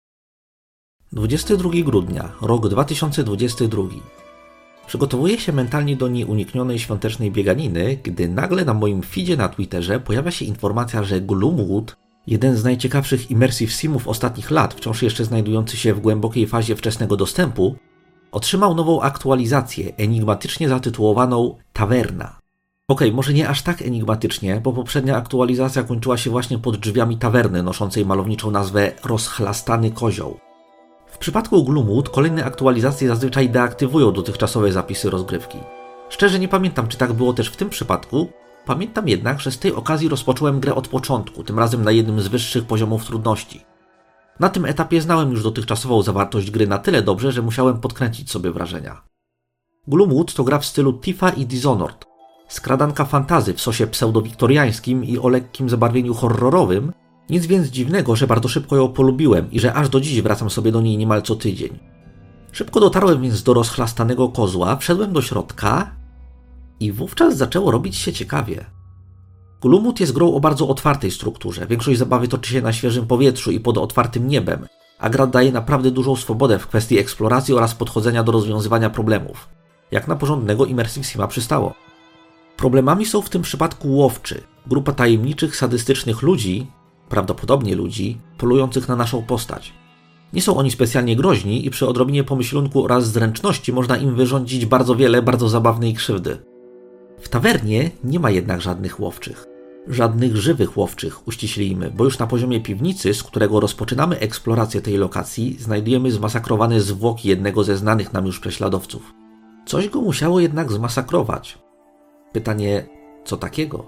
22 grudnia, rok 2022. Przygotowuję się mentalnie do nieuniknionej świątecznej bieganiny, gdy nagle na moim feedzie na Twitterze pojawia się informacja, że Gloomwood, jeden z najciekawszych immersive simów ostatnich lat, wciąż jeszcze znajdujący się w głębokiej fazie wczesnego dostępu, otrzymał nową aktualizację, enigmatycznie zatytułowaną Tawerna. Może nie aż tak enigmatycznie, bo poprzednia aktualizacja kończyła się właśnie pod drzwiami tawerny noszącej malowniczą nazwę Rozchlastany Kozioł. W przypadku Gloomwood kolejne aktualizacje zazwyczaj deaktywują dotychczasowe zapisy rozgrywki. Szczerze nie pamiętam, czy tak było też w tym przypadku. Pamiętam jednak, że z tej okazji rozpocząłem grę od początku, tym razem na jednym z wyższych poziomów trudności. Na tym etapie znałem już dotychczasową zawartość gry na tyle dobrze, że musiałem podkręcić sobie wrażenia. Gloomwood to gra w stylu Tifa i Dishonored. Skradanka fantazy w sosie pseudowiktoriańskim i o lekkim zabarwieniu horrorowym, nic więc dziwnego, że bardzo szybko ją polubiłem i że aż do dziś wracam sobie do niej niemal co tydzień. Szybko dotarłem więc do rozchlastanego kozła, wszedłem do środka i wówczas zaczęło robić się ciekawie. Gloomwood jest grą o bardzo otwartej strukturze, większość zabawy toczy się na świeżym powietrzu i pod otwartym niebem, a gra daje naprawdę dużą swobodę w kwestii eksploracji oraz podchodzenia do rozwiązywania problemów, jak na porządnego Immersive Sima przystało. Problemami są w tym przypadku łowczy, grupa tajemniczych, sadystycznych ludzi, prawdopodobnie ludzi, polujących na naszą postać. Nie są oni specjalnie groźni i przy odrobinie pomyślunku oraz zręczności można im wyrządzić bardzo wiele bardzo zabawnej krzywdy. W tawernie nie ma jednak żadnych łowczych. Żadnych żywych łowczych, uściślijmy, bo już na poziomie piwnicy, z którego rozpoczynamy eksplorację tej lokacji, znajdujemy zmasakrowane zwłoki jednego ze znanych nam już prześladowców. Coś go musiało jednak zmasakrować. Pytanie, co takiego?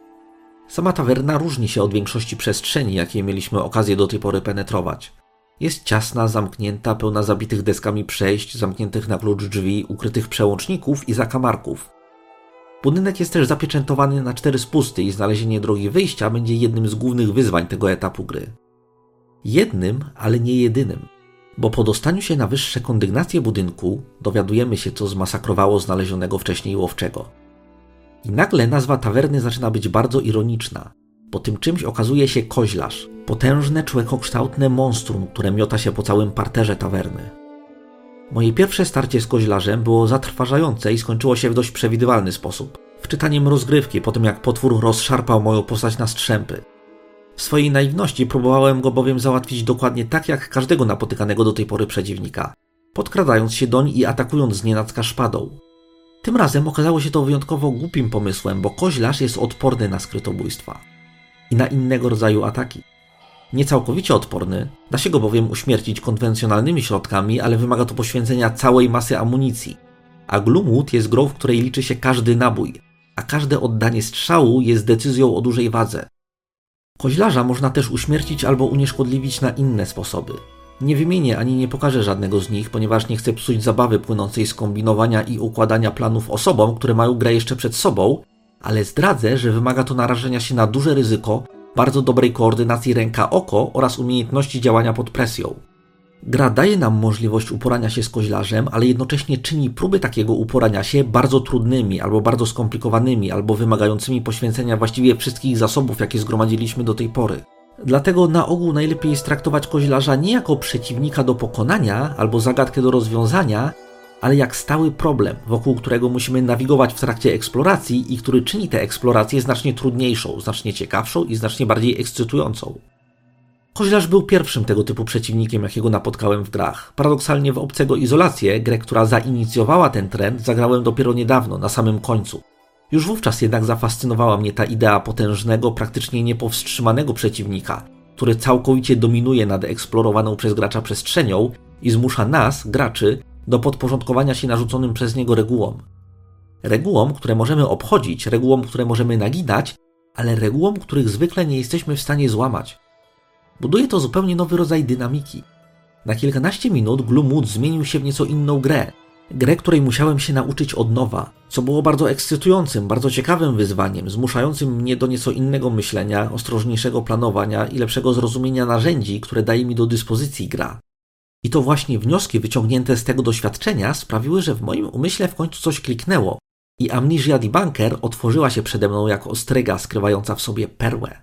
Sama tawerna różni się od większości przestrzeni, jakie mieliśmy okazję do tej pory penetrować. Jest ciasna, zamknięta, pełna zabitych deskami przejść, zamkniętych na klucz drzwi, ukrytych przełączników i zakamarków. Budynek jest też zapieczętowany na 4 spusty i znalezienie drogi wyjścia będzie jednym z głównych wyzwań tego etapu gry. Jednym, ale nie jedynym, bo po dostaniu się na wyższe kondygnacje budynku dowiadujemy się, co zmasakrowało znalezionego wcześniej łowczego. I nagle nazwa tawerny zaczyna być bardzo ironiczna, bo tym czymś okazuje się koźlarz, potężne, człekokształtne monstrum, które miota się po całym parterze tawerny. Moje pierwsze starcie z koźlarzem było zatrważające i skończyło się w dość przewidywalny sposób, wczytaniem rozgrywki po tym, jak potwór rozszarpał moją postać na strzępy. W swojej naiwności próbowałem go bowiem załatwić dokładnie tak jak każdego napotykanego do tej pory przeciwnika, podkradając się doń i atakując znienacka szpadą. Tym razem okazało się to wyjątkowo głupim pomysłem, bo koźlarz jest odporny na skrytobójstwa i na innego rodzaju ataki. Nie całkowicie odporny, da się go bowiem uśmiercić konwencjonalnymi środkami, ale wymaga to poświęcenia całej masy amunicji. A Gloomwood jest grą, w której liczy się każdy nabój, a każde oddanie strzału jest decyzją o dużej wadze. Koźlarza można też uśmiercić albo unieszkodliwić na inne sposoby. Nie wymienię ani nie pokażę żadnego z nich, ponieważ nie chcę psuć zabawy płynącej z kombinowania i układania planów osobom, które mają grę jeszcze przed sobą, ale zdradzę, że wymaga to narażenia się na duże ryzyko, bardzo dobrej koordynacji ręka-oko oraz umiejętności działania pod presją. Gra daje nam możliwość uporania się z koźlarzem, ale jednocześnie czyni próby takiego uporania się bardzo trudnymi, albo bardzo skomplikowanymi, albo wymagającymi poświęcenia właściwie wszystkich zasobów, jakie zgromadziliśmy do tej pory. Dlatego na ogół najlepiej jest traktować koźlarza nie jako przeciwnika do pokonania albo zagadkę do rozwiązania, ale jak stały problem, wokół którego musimy nawigować w trakcie eksploracji i który czyni tę eksplorację znacznie trudniejszą, znacznie ciekawszą i znacznie bardziej ekscytującą. Koźlarz był pierwszym tego typu przeciwnikiem, jakiego napotkałem w grach. Paradoksalnie w Obcego Izolację, grę, która zainicjowała ten trend, zagrałem dopiero niedawno, na samym końcu. Już wówczas jednak zafascynowała mnie ta idea potężnego, praktycznie niepowstrzymanego przeciwnika, który całkowicie dominuje nad eksplorowaną przez gracza przestrzenią i zmusza nas, graczy, do podporządkowania się narzuconym przez niego regułom. Regułom, które możemy obchodzić, regułom, które możemy naginać, ale regułom, których zwykle nie jesteśmy w stanie złamać. Buduje to zupełnie nowy rodzaj dynamiki. Na kilkanaście minut Gloomwood zmienił się w nieco inną grę. Grę, której musiałem się nauczyć od nowa, co było bardzo ekscytującym, bardzo ciekawym wyzwaniem, zmuszającym mnie do nieco innego myślenia, ostrożniejszego planowania i lepszego zrozumienia narzędzi, które daje mi do dyspozycji gra. I to właśnie wnioski wyciągnięte z tego doświadczenia sprawiły, że w moim umyśle w końcu coś kliknęło i Amnesia Debunker otworzyła się przede mną jak ostryga skrywająca w sobie perłę.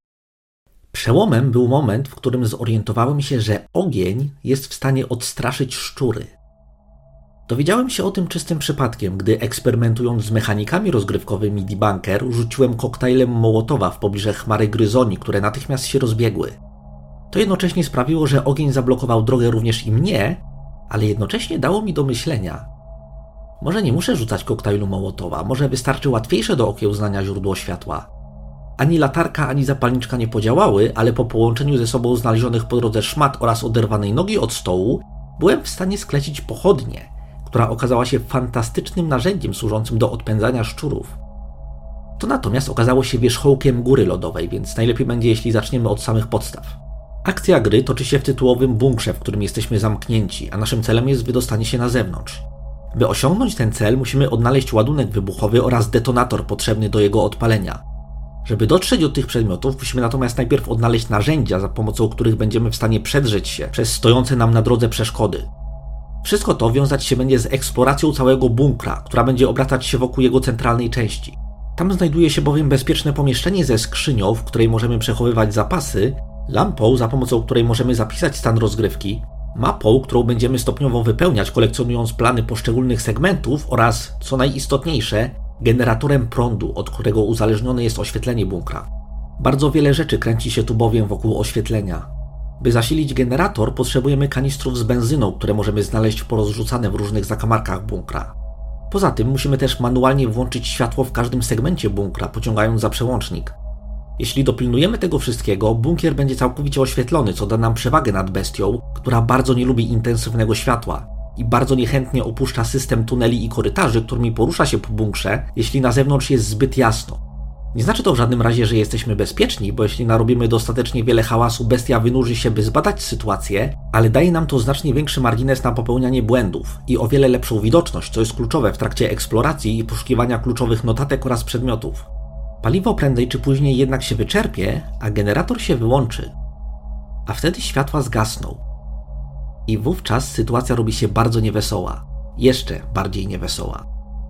Przełomem był moment, w którym zorientowałem się, że ogień jest w stanie odstraszyć szczury. Dowiedziałem się o tym czystym przypadkiem, gdy eksperymentując z mechanikami rozgrywkowymi Debunker rzuciłem koktajlem Mołotowa w pobliże chmary gryzoni, które natychmiast się rozbiegły. To jednocześnie sprawiło, że ogień zablokował drogę również i mnie, ale jednocześnie dało mi do myślenia. Może nie muszę rzucać koktajlu Mołotowa, może wystarczy łatwiejsze do okiełznania źródło światła. Ani latarka, ani zapalniczka nie podziałały, ale po połączeniu ze sobą znalezionych po drodze szmat oraz oderwanej nogi od stołu byłem w stanie sklecić pochodnię, która okazała się fantastycznym narzędziem służącym do odpędzania szczurów. To natomiast okazało się wierzchołkiem góry lodowej, więc najlepiej będzie, jeśli zaczniemy od samych podstaw. Akcja gry toczy się w tytułowym bunkrze, w którym jesteśmy zamknięci, a naszym celem jest wydostanie się na zewnątrz. By osiągnąć ten cel, musimy odnaleźć ładunek wybuchowy oraz detonator potrzebny do jego odpalenia. Żeby dotrzeć do tych przedmiotów, musimy natomiast najpierw odnaleźć narzędzia, za pomocą których będziemy w stanie przedrzeć się przez stojące nam na drodze przeszkody. Wszystko to wiązać się będzie z eksploracją całego bunkra, która będzie obracać się wokół jego centralnej części. Tam znajduje się bowiem bezpieczne pomieszczenie ze skrzynią, w której możemy przechowywać zapasy, lampą, za pomocą której możemy zapisać stan rozgrywki, mapą, którą będziemy stopniowo wypełniać, kolekcjonując plany poszczególnych segmentów oraz, co najistotniejsze, generatorem prądu, od którego uzależnione jest oświetlenie bunkra. Bardzo wiele rzeczy kręci się tu bowiem wokół oświetlenia. By zasilić generator, potrzebujemy kanistrów z benzyną, które możemy znaleźć porozrzucane w różnych zakamarkach bunkra. Poza tym musimy też manualnie włączyć światło w każdym segmencie bunkra, pociągając za przełącznik. Jeśli dopilnujemy tego wszystkiego, bunkier będzie całkowicie oświetlony, co da nam przewagę nad bestią, która bardzo nie lubi intensywnego światła i bardzo niechętnie opuszcza system tuneli i korytarzy, którymi porusza się po bunkrze, jeśli na zewnątrz jest zbyt jasno. Nie znaczy to w żadnym razie, że jesteśmy bezpieczni, bo jeśli narobimy dostatecznie wiele hałasu, bestia wynurzy się, by zbadać sytuację, ale daje nam to znacznie większy margines na popełnianie błędów i o wiele lepszą widoczność, co jest kluczowe w trakcie eksploracji i poszukiwania kluczowych notatek oraz przedmiotów. Paliwo prędzej czy później jednak się wyczerpie, a generator się wyłączy. A wtedy światła zgasną. I wówczas sytuacja robi się bardzo niewesoła. Jeszcze bardziej niewesoła.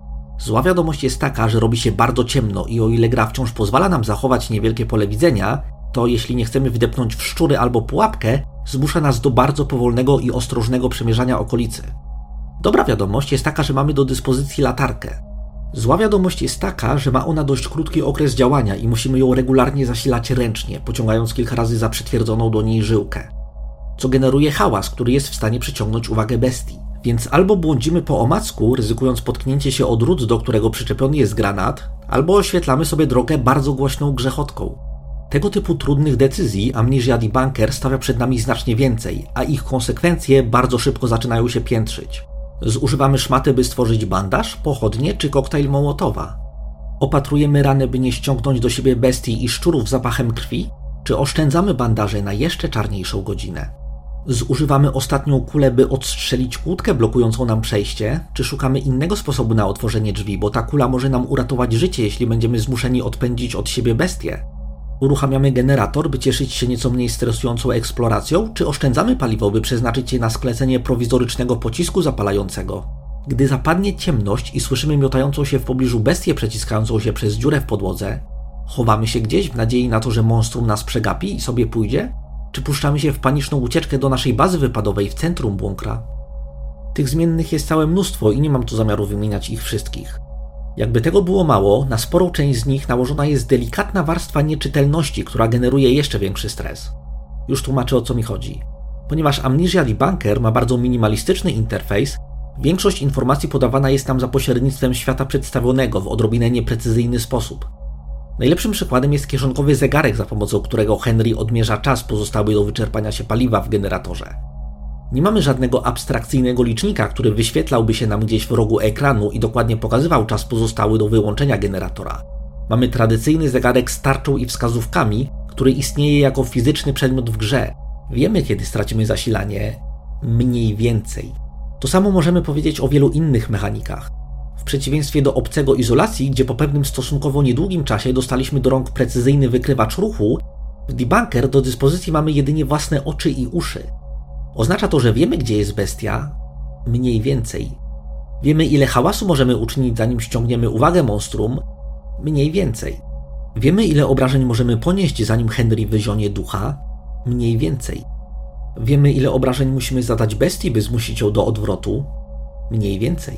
Zła wiadomość jest taka, że robi się bardzo ciemno i o ile gra wciąż pozwala nam zachować niewielkie pole widzenia, to jeśli nie chcemy wdepnąć w szczury albo pułapkę, zmusza nas do bardzo powolnego i ostrożnego przemierzania okolicy. Dobra wiadomość jest taka, że mamy do dyspozycji latarkę. Zła wiadomość jest taka, że ma ona dość krótki okres działania i musimy ją regularnie zasilać ręcznie, pociągając kilka razy za przytwierdzoną do niej żyłkę. Co generuje hałas, który jest w stanie przyciągnąć uwagę bestii. Więc albo błądzimy po omacku, ryzykując potknięcie się o drut, do którego przyczepiony jest granat, albo oświetlamy sobie drogę bardzo głośną grzechotką. Tego typu trudnych decyzji Amnesia Debunker stawia przed nami znacznie więcej, a ich konsekwencje bardzo szybko zaczynają się piętrzyć. Zużywamy szmaty, by stworzyć bandaż, pochodnie czy koktajl Mołotowa. Opatrujemy rany, by nie ściągnąć do siebie bestii i szczurów zapachem krwi, czy oszczędzamy bandaże na jeszcze czarniejszą godzinę. Zużywamy ostatnią kulę, by odstrzelić kłódkę blokującą nam przejście, czy szukamy innego sposobu na otworzenie drzwi, bo ta kula może nam uratować życie, jeśli będziemy zmuszeni odpędzić od siebie bestię. Uruchamiamy generator, by cieszyć się nieco mniej stresującą eksploracją, czy oszczędzamy paliwo, by przeznaczyć je na sklecenie prowizorycznego pocisku zapalającego. Gdy zapadnie ciemność i słyszymy miotającą się w pobliżu bestię przeciskającą się przez dziurę w podłodze, chowamy się gdzieś w nadziei na to, że monstrum nas przegapi i sobie pójdzie? Czy puszczamy się w paniczną ucieczkę do naszej bazy wypadowej w centrum bunkra? Tych zmiennych jest całe mnóstwo i nie mam tu zamiaru wymieniać ich wszystkich. Jakby tego było mało, na sporą część z nich nałożona jest delikatna warstwa nieczytelności, która generuje jeszcze większy stres. Już tłumaczę, o co mi chodzi. Ponieważ Amnesia Debunker ma bardzo minimalistyczny interfejs, większość informacji podawana jest nam za pośrednictwem świata przedstawionego w odrobinę nieprecyzyjny sposób. Najlepszym przykładem jest kieszonkowy zegarek, za pomocą którego Henry odmierza czas pozostały do wyczerpania się paliwa w generatorze. Nie mamy żadnego abstrakcyjnego licznika, który wyświetlałby się nam gdzieś w rogu ekranu i dokładnie pokazywał czas pozostały do wyłączenia generatora. Mamy tradycyjny zegarek z tarczą i wskazówkami, który istnieje jako fizyczny przedmiot w grze. Wiemy, kiedy stracimy zasilanie, mniej więcej. To samo możemy powiedzieć o wielu innych mechanikach. W przeciwieństwie do obcego izolacji, gdzie po pewnym stosunkowo niedługim czasie dostaliśmy do rąk precyzyjny wykrywacz ruchu, w Debunker do dyspozycji mamy jedynie własne oczy i uszy. Oznacza to, że wiemy, gdzie jest bestia, mniej więcej. Wiemy, ile hałasu możemy uczynić, zanim ściągniemy uwagę monstrum, mniej więcej. Wiemy, ile obrażeń możemy ponieść, zanim Henry wyzionie ducha, mniej więcej. Wiemy, ile obrażeń musimy zadać bestii, by zmusić ją do odwrotu, mniej więcej.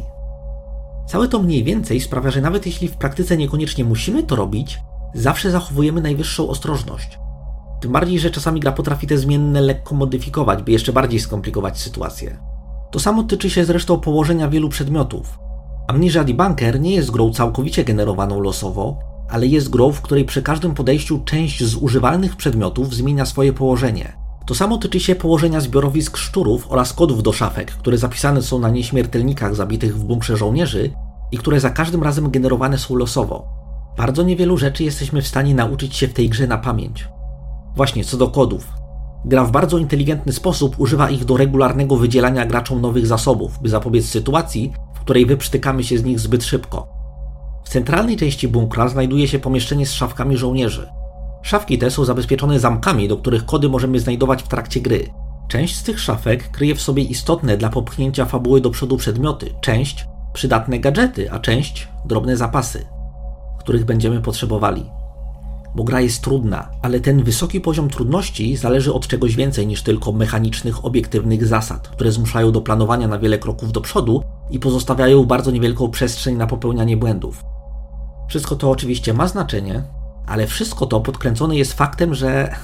Całe to mniej więcej sprawia, że nawet jeśli w praktyce niekoniecznie musimy to robić, zawsze zachowujemy najwyższą ostrożność. Tym bardziej, że czasami gra potrafi te zmienne lekko modyfikować, by jeszcze bardziej skomplikować sytuację. To samo tyczy się zresztą położenia wielu przedmiotów. Amnesia Debunker nie jest grą całkowicie generowaną losowo, ale jest grą, w której przy każdym podejściu część z używalnych przedmiotów zmienia swoje położenie. To samo tyczy się położenia zbiorowisk szczurów oraz kodów do szafek, które zapisane są na nieśmiertelnikach zabitych w bunkrze żołnierzy i które za każdym razem generowane są losowo. Bardzo niewielu rzeczy jesteśmy w stanie nauczyć się w tej grze na pamięć. Właśnie, co do kodów. Gra w bardzo inteligentny sposób używa ich do regularnego wydzielania graczom nowych zasobów, by zapobiec sytuacji, w której wyprztykamy się z nich zbyt szybko. W centralnej części bunkra znajduje się pomieszczenie z szafkami żołnierzy. Szafki te są zabezpieczone zamkami, do których kody możemy znajdować w trakcie gry. Część z tych szafek kryje w sobie istotne dla popchnięcia fabuły do przodu przedmioty, część przydatne gadżety, a część drobne zapasy, których będziemy potrzebowali. Bo gra jest trudna, ale ten wysoki poziom trudności zależy od czegoś więcej niż tylko mechanicznych, obiektywnych zasad, które zmuszają do planowania na wiele kroków do przodu i pozostawiają bardzo niewielką przestrzeń na popełnianie błędów. Wszystko to oczywiście ma znaczenie, ale wszystko to podkręcone jest faktem, że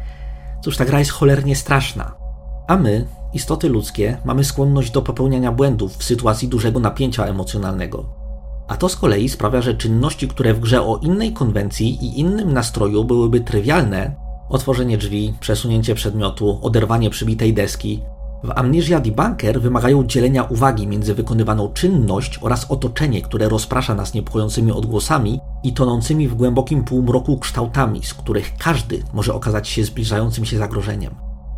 ta gra jest cholernie straszna. A my, istoty ludzkie, mamy skłonność do popełniania błędów w sytuacji dużego napięcia emocjonalnego. A to z kolei sprawia, że czynności, które w grze o innej konwencji i innym nastroju byłyby trywialne, otworzenie drzwi, przesunięcie przedmiotu, oderwanie przybitej deski, w Amnesia Debunker wymagają dzielenia uwagi między wykonywaną czynność oraz otoczenie, które rozprasza nas niepokojącymi odgłosami i tonącymi w głębokim półmroku kształtami, z których każdy może okazać się zbliżającym się zagrożeniem.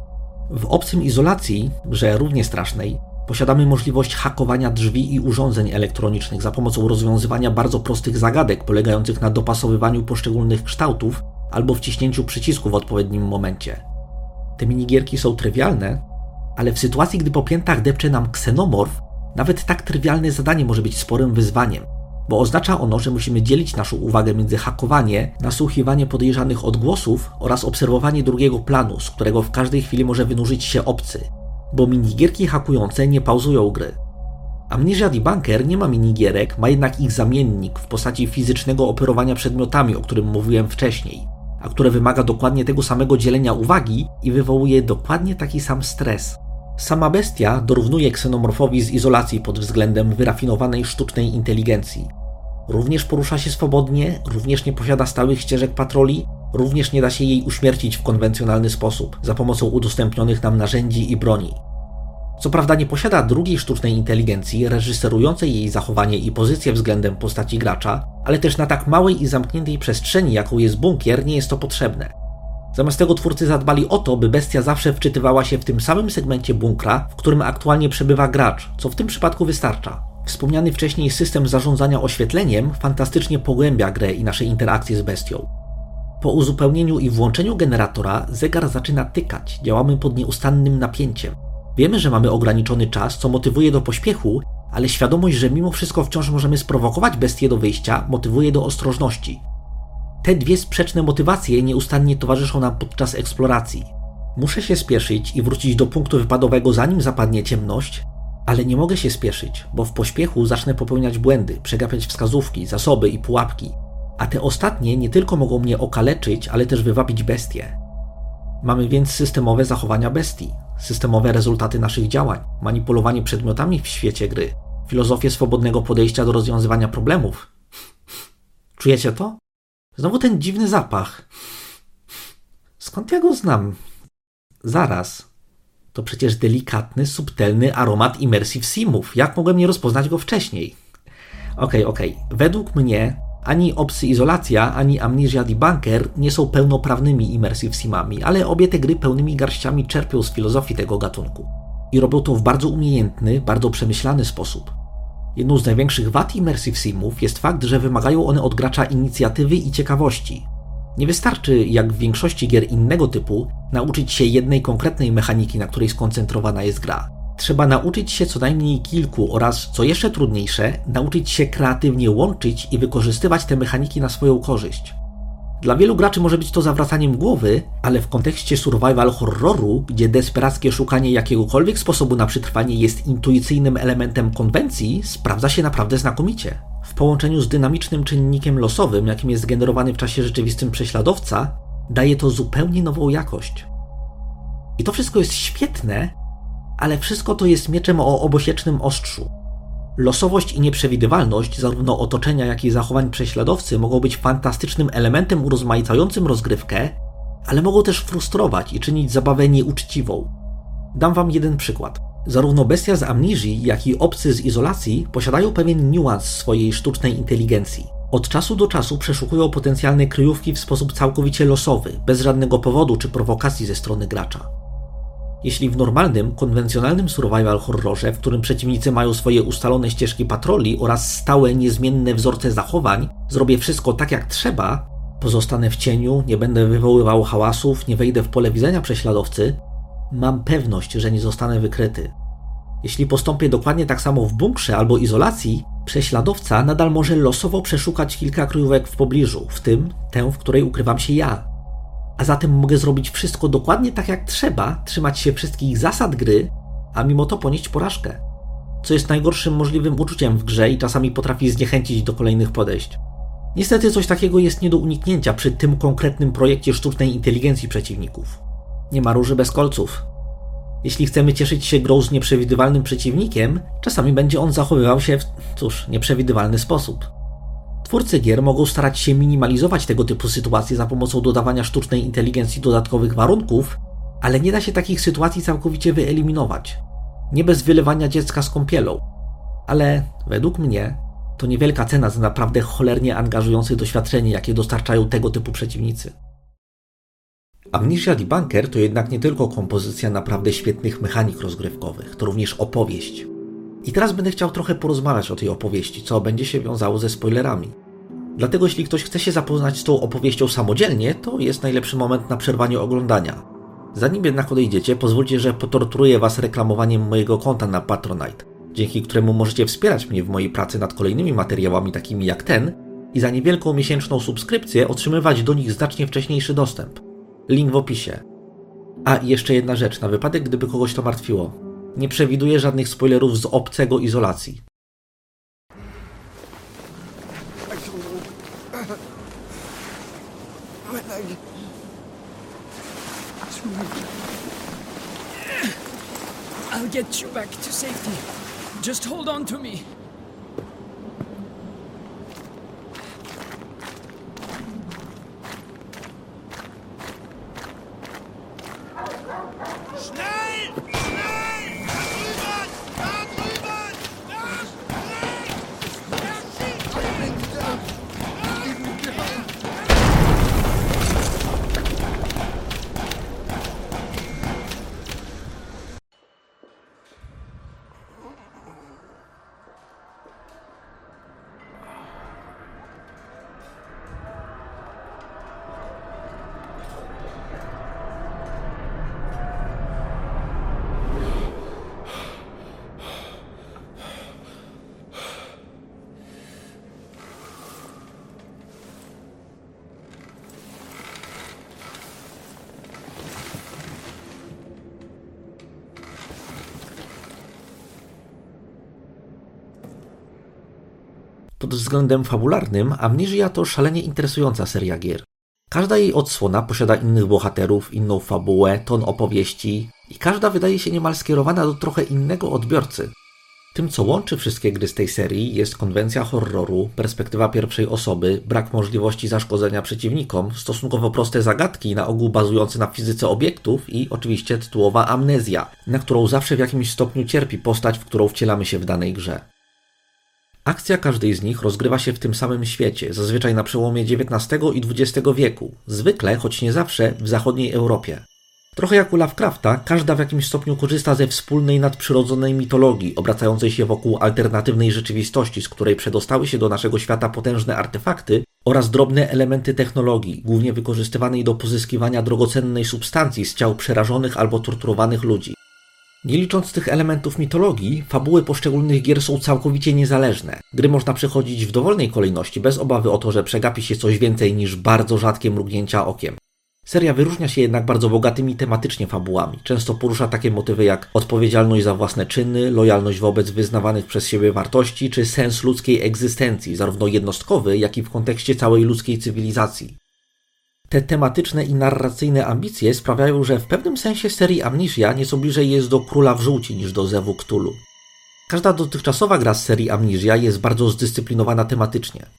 W Obcym Izolacji, grze równie strasznej, posiadamy możliwość hakowania drzwi i urządzeń elektronicznych za pomocą rozwiązywania bardzo prostych zagadek polegających na dopasowywaniu poszczególnych kształtów albo wciśnięciu przycisku w odpowiednim momencie. Te minigierki są trywialne, ale w sytuacji, gdy po piętach depcze nam ksenomorf, nawet tak trywialne zadanie może być sporym wyzwaniem, bo oznacza ono, że musimy dzielić naszą uwagę między hakowanie, nasłuchiwanie podejrzanych odgłosów oraz obserwowanie drugiego planu, z którego w każdej chwili może wynurzyć się obcy, bo minigierki hakujące nie pauzują gry. Amnesia Debunker nie ma minigierek, ma jednak ich zamiennik w postaci fizycznego operowania przedmiotami, o którym mówiłem wcześniej, a które wymaga dokładnie tego samego dzielenia uwagi i wywołuje dokładnie taki sam stres. Sama bestia dorównuje ksenomorfowi z Izolacji pod względem wyrafinowanej sztucznej inteligencji. Również porusza się swobodnie, również nie posiada stałych ścieżek patroli, również nie da się jej uśmiercić w konwencjonalny sposób, za pomocą udostępnionych nam narzędzi i broni. Co prawda nie posiada drugiej sztucznej inteligencji, reżyserującej jej zachowanie i pozycję względem postaci gracza, ale też na tak małej i zamkniętej przestrzeni, jaką jest bunkier, nie jest to potrzebne. Zamiast tego twórcy zadbali o to, by bestia zawsze wczytywała się w tym samym segmencie bunkra, w którym aktualnie przebywa gracz, co w tym przypadku wystarcza. Wspomniany wcześniej system zarządzania oświetleniem fantastycznie pogłębia grę i nasze interakcje z bestią. Po uzupełnieniu i włączeniu generatora zegar zaczyna tykać, działamy pod nieustannym napięciem. Wiemy, że mamy ograniczony czas, co motywuje do pośpiechu, ale świadomość, że mimo wszystko wciąż możemy sprowokować bestię do wyjścia, motywuje do ostrożności. Te dwie sprzeczne motywacje nieustannie towarzyszą nam podczas eksploracji. Muszę się spieszyć i wrócić do punktu wypadowego, zanim zapadnie ciemność, ale nie mogę się spieszyć, bo w pośpiechu zacznę popełniać błędy, przegapiać wskazówki, zasoby i pułapki, a te ostatnie nie tylko mogą mnie okaleczyć, ale też wywabić bestię. Mamy więc systemowe zachowania bestii, systemowe rezultaty naszych działań, manipulowanie przedmiotami w świecie gry, filozofię swobodnego podejścia do rozwiązywania problemów. Czujecie to? Znowu ten dziwny zapach. Skąd ja go znam? Zaraz. To przecież delikatny, subtelny aromat Immersive Simów. Jak mogłem nie rozpoznać go wcześniej? Okej. Według mnie ani Obcy Izolacja, ani Amnesia Debunker nie są pełnoprawnymi Immersive Simami, ale obie te gry pełnymi garściami czerpią z filozofii tego gatunku. I robią to w bardzo umiejętny, bardzo przemyślany sposób. Jedną z największych wad Immersive Simów jest fakt, że wymagają one od gracza inicjatywy i ciekawości. Nie wystarczy, jak w większości gier innego typu, nauczyć się jednej konkretnej mechaniki, na której skoncentrowana jest gra. Trzeba nauczyć się co najmniej kilku oraz, co jeszcze trudniejsze, nauczyć się kreatywnie łączyć i wykorzystywać te mechaniki na swoją korzyść. Dla wielu graczy może być to zawracaniem głowy, ale w kontekście survival horroru, gdzie desperackie szukanie jakiegokolwiek sposobu na przetrwanie jest intuicyjnym elementem konwencji, sprawdza się naprawdę znakomicie. W połączeniu z dynamicznym czynnikiem losowym, jakim jest generowany w czasie rzeczywistym prześladowca, daje to zupełnie nową jakość. I to wszystko jest świetne, ale wszystko to jest mieczem o obosiecznym ostrzu. Losowość i nieprzewidywalność zarówno otoczenia, jak i zachowań prześladowcy mogą być fantastycznym elementem urozmaicającym rozgrywkę, ale mogą też frustrować i czynić zabawę nieuczciwą. Dam wam jeden przykład. Zarówno bestia z Amnizji, jak i obcy z Izolacji posiadają pewien niuans swojej sztucznej inteligencji. Od czasu do czasu przeszukują potencjalne kryjówki w sposób całkowicie losowy, bez żadnego powodu czy prowokacji ze strony gracza. Jeśli w normalnym, konwencjonalnym survival horrorze, w którym przeciwnicy mają swoje ustalone ścieżki patroli oraz stałe, niezmienne wzorce zachowań, zrobię wszystko tak jak trzeba, pozostanę w cieniu, nie będę wywoływał hałasów, nie wejdę w pole widzenia prześladowcy, mam pewność, że nie zostanę wykryty. Jeśli postąpię dokładnie tak samo w bunkrze albo izolacji, prześladowca nadal może losowo przeszukać kilka kryjówek w pobliżu, w tym tę, w której ukrywam się ja. A zatem mogę zrobić wszystko dokładnie tak jak trzeba, trzymać się wszystkich zasad gry, a mimo to ponieść porażkę. Co jest najgorszym możliwym uczuciem w grze i czasami potrafi zniechęcić do kolejnych podejść. Niestety coś takiego jest nie do uniknięcia przy tym konkretnym projekcie sztucznej inteligencji przeciwników. Nie ma róży bez kolców. Jeśli chcemy cieszyć się grą z nieprzewidywalnym przeciwnikiem, czasami będzie on zachowywał się w, nieprzewidywalny sposób. Twórcy gier mogą starać się minimalizować tego typu sytuacje za pomocą dodawania sztucznej inteligencji dodatkowych warunków, ale nie da się takich sytuacji całkowicie wyeliminować. Nie bez wylewania dziecka z kąpielą. Ale według mnie to niewielka cena za naprawdę cholernie angażujące doświadczenie, jakie dostarczają tego typu przeciwnicy. Amnesia Debunker to jednak nie tylko kompozycja naprawdę świetnych mechanik rozgrywkowych, to również opowieść. I teraz będę chciał trochę porozmawiać o tej opowieści, co będzie się wiązało ze spoilerami. Dlatego jeśli ktoś chce się zapoznać z tą opowieścią samodzielnie, to jest najlepszy moment na przerwanie oglądania. Zanim jednak odejdziecie, pozwólcie, że potorturuję was reklamowaniem mojego konta na Patronite, dzięki któremu możecie wspierać mnie w mojej pracy nad kolejnymi materiałami takimi jak ten i za niewielką miesięczną subskrypcję otrzymywać do nich znacznie wcześniejszy dostęp. Link w opisie. A i jeszcze jedna rzecz, na wypadek gdyby kogoś to martwiło. Nie przewiduję żadnych spoilerów z obcego Izolacji. I'll get you back to safety. Just hold on to me. Pod względem fabularnym Amnesia to szalenie interesująca seria gier. Każda jej odsłona posiada innych bohaterów, inną fabułę, ton opowieści i każda wydaje się niemal skierowana do trochę innego odbiorcy. Tym, co łączy wszystkie gry z tej serii, jest konwencja horroru, perspektywa pierwszej osoby, brak możliwości zaszkodzenia przeciwnikom, stosunkowo proste zagadki, na ogół bazujące na fizyce obiektów i oczywiście tytułowa amnezja, na którą zawsze w jakimś stopniu cierpi postać, w którą wcielamy się w danej grze. Akcja każdej z nich rozgrywa się w tym samym świecie, zazwyczaj na przełomie XIX i XX wieku, zwykle, choć nie zawsze, w zachodniej Europie. Trochę jak u Lovecrafta, każda w jakimś stopniu korzysta ze wspólnej nadprzyrodzonej mitologii, obracającej się wokół alternatywnej rzeczywistości, z której przedostały się do naszego świata potężne artefakty oraz drobne elementy technologii, głównie wykorzystywanej do pozyskiwania drogocennej substancji z ciał przerażonych albo torturowanych ludzi. Nie licząc tych elementów mitologii, fabuły poszczególnych gier są całkowicie niezależne. Gry można przechodzić w dowolnej kolejności, bez obawy o to, że przegapi się coś więcej niż bardzo rzadkie mrugnięcia okiem. Seria wyróżnia się jednak bardzo bogatymi tematycznie fabułami. Często porusza takie motywy jak odpowiedzialność za własne czyny, lojalność wobec wyznawanych przez siebie wartości, czy sens ludzkiej egzystencji, zarówno jednostkowy, jak i w kontekście całej ludzkiej cywilizacji. Te tematyczne i narracyjne ambicje sprawiają, że w pewnym sensie serii Amnesia nieco bliżej jest do Króla w Żółci niż do Zewu Cthulhu. Każda dotychczasowa gra z serii Amnesia jest bardzo zdyscyplinowana tematycznie.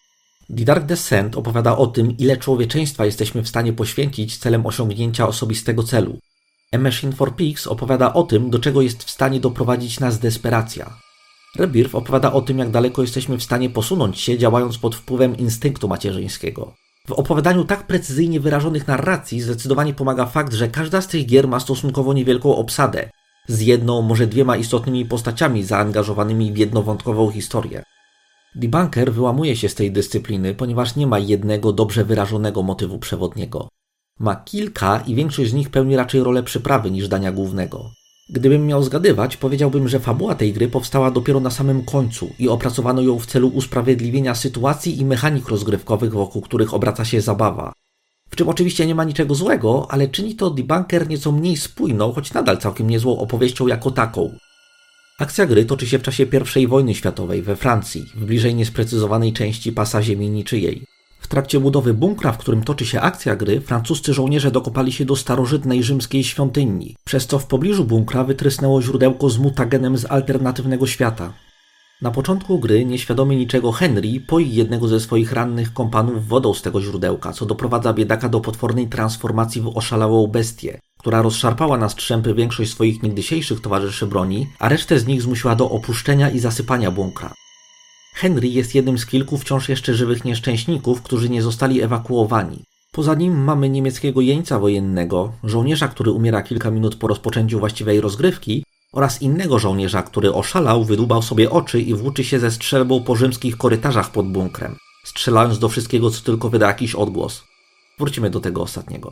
The Dark Descent opowiada o tym, ile człowieczeństwa jesteśmy w stanie poświęcić celem osiągnięcia osobistego celu. A Machine for Pigs opowiada o tym, do czego jest w stanie doprowadzić nas desperacja. Rebirth opowiada o tym, jak daleko jesteśmy w stanie posunąć się, działając pod wpływem instynktu macierzyńskiego. W opowiadaniu tak precyzyjnie wyrażonych narracji zdecydowanie pomaga fakt, że każda z tych gier ma stosunkowo niewielką obsadę, z jedną, może dwiema istotnymi postaciami zaangażowanymi w jednowątkową historię. Debunker wyłamuje się z tej dyscypliny, ponieważ nie ma jednego dobrze wyrażonego motywu przewodniego. Ma kilka i większość z nich pełni raczej rolę przyprawy niż dania głównego. Gdybym miał zgadywać, powiedziałbym, że fabuła tej gry powstała dopiero na samym końcu i opracowano ją w celu usprawiedliwienia sytuacji i mechanik rozgrywkowych, wokół których obraca się zabawa. W czym oczywiście nie ma niczego złego, ale czyni to Debunker nieco mniej spójną, choć nadal całkiem niezłą opowieścią jako taką. Akcja gry toczy się w czasie I wojny światowej we Francji, w bliżej niesprecyzowanej części pasa ziemi niczyjej. W trakcie budowy bunkra, w którym toczy się akcja gry, francuscy żołnierze dokopali się do starożytnej rzymskiej świątyni, przez co w pobliżu bunkra wytrysnęło źródełko z mutagenem z alternatywnego świata. Na początku gry, nieświadomy niczego Henry poi jednego ze swoich rannych kompanów wodą z tego źródełka, co doprowadza biedaka do potwornej transformacji w oszalałą bestię, która rozszarpała na strzępy większość swoich niegdysiejszych towarzyszy broni, a resztę z nich zmusiła do opuszczenia i zasypania bunkra. Henry jest jednym z kilku wciąż jeszcze żywych nieszczęśników, którzy nie zostali ewakuowani. Poza nim mamy niemieckiego jeńca wojennego, żołnierza, który umiera kilka minut po rozpoczęciu właściwej rozgrywki, oraz innego żołnierza, który oszalał, wydłubał sobie oczy i włóczy się ze strzelbą po rzymskich korytarzach pod bunkrem, strzelając do wszystkiego, co tylko wyda jakiś odgłos. Wrócimy do tego ostatniego.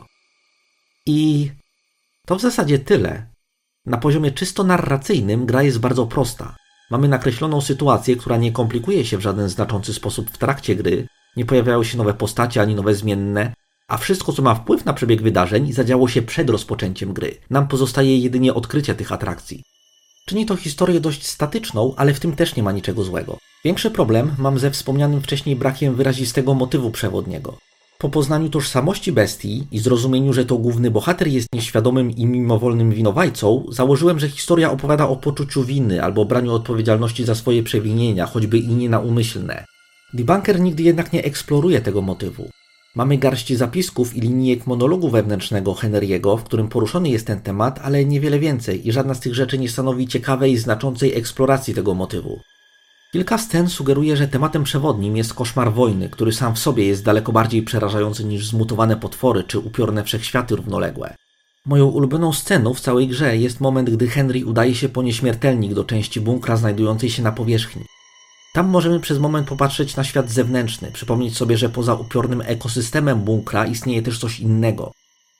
I to w zasadzie tyle. Na poziomie czysto narracyjnym gra jest bardzo prosta. Mamy nakreśloną sytuację, która nie komplikuje się w żaden znaczący sposób w trakcie gry, nie pojawiają się nowe postacie ani nowe zmienne, a wszystko, co ma wpływ na przebieg wydarzeń, zadziało się przed rozpoczęciem gry. Nam pozostaje jedynie odkrycie tych atrakcji. Czyni to historię dość statyczną, ale w tym też nie ma niczego złego. Większy problem mam ze wspomnianym wcześniej brakiem wyrazistego motywu przewodniego. Po poznaniu tożsamości bestii i zrozumieniu, że to główny bohater jest nieświadomym i mimowolnym winowajcą, założyłem, że historia opowiada o poczuciu winy albo braniu odpowiedzialności za swoje przewinienia, choćby i nienaumyślne. Debunker nigdy jednak nie eksploruje tego motywu. Mamy garści zapisków i linijek monologu wewnętrznego Henry'ego, w którym poruszony jest ten temat, ale niewiele więcej i żadna z tych rzeczy nie stanowi ciekawej i znaczącej eksploracji tego motywu. Kilka scen sugeruje, że tematem przewodnim jest koszmar wojny, który sam w sobie jest daleko bardziej przerażający niż zmutowane potwory czy upiorne wszechświaty równoległe. Moją ulubioną sceną w całej grze jest moment, gdy Henry udaje się po nieśmiertelnik do części bunkra znajdującej się na powierzchni. Tam możemy przez moment popatrzeć na świat zewnętrzny, przypomnieć sobie, że poza upiornym ekosystemem bunkra istnieje też coś innego.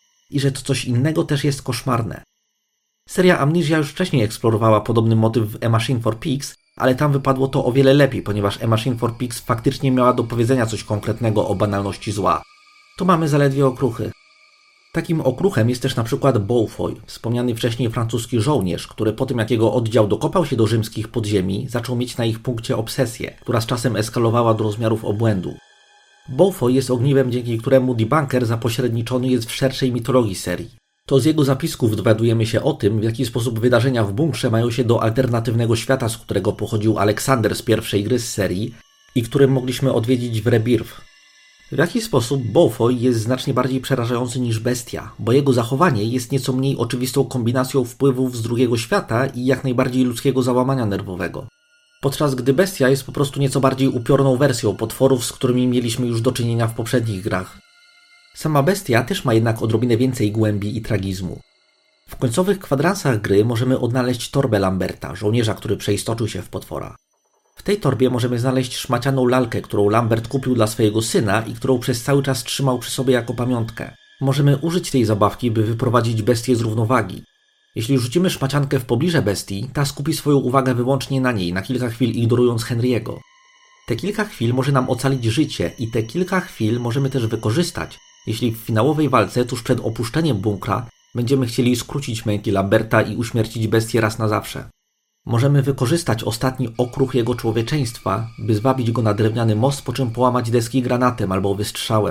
I że to coś innego też jest koszmarne. Seria Amnesia już wcześniej eksplorowała podobny motyw w A Machine for Pigs, ale tam wypadło to o wiele lepiej, ponieważ A Machine for Pigs faktycznie miała do powiedzenia coś konkretnego o banalności zła. Tu mamy zaledwie okruchy. Takim okruchem jest też na przykład Beaufoy, wspomniany wcześniej francuski żołnierz, który po tym jak jego oddział dokopał się do rzymskich podziemi, zaczął mieć na ich punkcie obsesję, która z czasem eskalowała do rozmiarów obłędu. Beaufoy jest ogniwem, dzięki któremu Debunker zapośredniczony jest w szerszej mitologii serii. To z jego zapisków dowiadujemy się o tym, w jaki sposób wydarzenia w bunkrze mają się do alternatywnego świata, z którego pochodził Aleksander z pierwszej gry z serii i którym mogliśmy odwiedzić w Rebirth. W jaki sposób Beaufoy jest znacznie bardziej przerażający niż bestia, bo jego zachowanie jest nieco mniej oczywistą kombinacją wpływów z drugiego świata i jak najbardziej ludzkiego załamania nerwowego. Podczas gdy bestia jest po prostu nieco bardziej upiorną wersją potworów, z którymi mieliśmy już do czynienia w poprzednich grach. Sama bestia też ma jednak odrobinę więcej głębi i tragizmu. W końcowych kwadransach gry możemy odnaleźć torbę Lamberta, żołnierza, który przeistoczył się w potwora. W tej torbie możemy znaleźć szmacianą lalkę, którą Lambert kupił dla swojego syna i którą przez cały czas trzymał przy sobie jako pamiątkę. Możemy użyć tej zabawki, by wyprowadzić bestię z równowagi. Jeśli rzucimy szmaciankę w pobliże bestii, ta skupi swoją uwagę wyłącznie na niej, na kilka chwil ignorując Henry'ego. Te kilka chwil może nam ocalić życie i te kilka chwil możemy też wykorzystać, jeśli w finałowej walce tuż przed opuszczeniem bunkra będziemy chcieli skrócić męki Lamberta i uśmiercić bestię raz na zawsze. Możemy wykorzystać ostatni okruch jego człowieczeństwa, by zwabić go na drewniany most, po czym połamać deski granatem albo wystrzałem.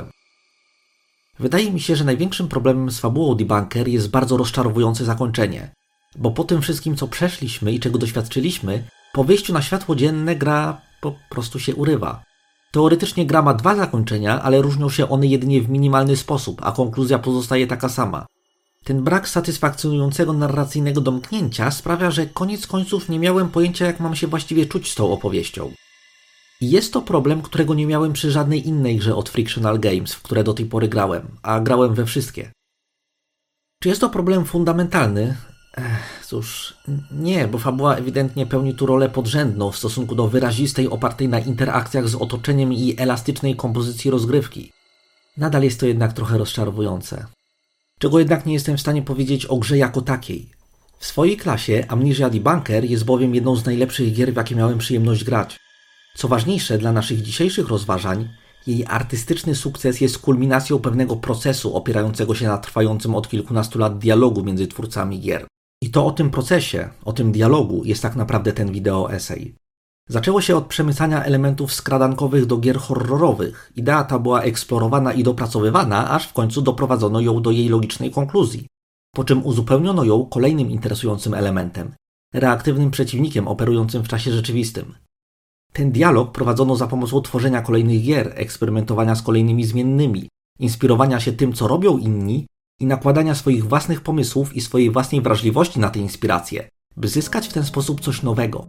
Wydaje mi się, że największym problemem z fabułą Debunker jest bardzo rozczarowujące zakończenie, bo po tym wszystkim, co przeszliśmy i czego doświadczyliśmy, po wyjściu na światło dzienne gra po prostu się urywa. Teoretycznie gra ma 2 zakończenia, ale różnią się one jedynie w minimalny sposób, a konkluzja pozostaje taka sama. Ten brak satysfakcjonującego narracyjnego domknięcia sprawia, że koniec końców nie miałem pojęcia, jak mam się właściwie czuć z tą opowieścią. I jest to problem, którego nie miałem przy żadnej innej grze od Frictional Games, w które do tej pory grałem, a grałem we wszystkie. Czy jest to problem fundamentalny? Cóż, nie, bo fabuła ewidentnie pełni tu rolę podrzędną w stosunku do wyrazistej, opartej na interakcjach z otoczeniem i elastycznej kompozycji rozgrywki. Nadal jest to jednak trochę rozczarowujące. Czego jednak nie jestem w stanie powiedzieć o grze jako takiej. W swojej klasie Amnesia Debunker jest bowiem jedną z najlepszych gier, w jakie miałem przyjemność grać. Co ważniejsze dla naszych dzisiejszych rozważań, jej artystyczny sukces jest kulminacją pewnego procesu opierającego się na trwającym od kilkunastu lat dialogu między twórcami gier. I to o tym procesie, o tym dialogu jest tak naprawdę ten wideo esej. Zaczęło się od przemycania elementów skradankowych do gier horrorowych. Idea ta była eksplorowana i dopracowywana, aż w końcu doprowadzono ją do jej logicznej konkluzji. Po czym uzupełniono ją kolejnym interesującym elementem – reaktywnym przeciwnikiem operującym w czasie rzeczywistym. Ten dialog prowadzono za pomocą tworzenia kolejnych gier, eksperymentowania z kolejnymi zmiennymi, inspirowania się tym, co robią inni i nakładania swoich własnych pomysłów i swojej własnej wrażliwości na te inspiracje, by zyskać w ten sposób coś nowego.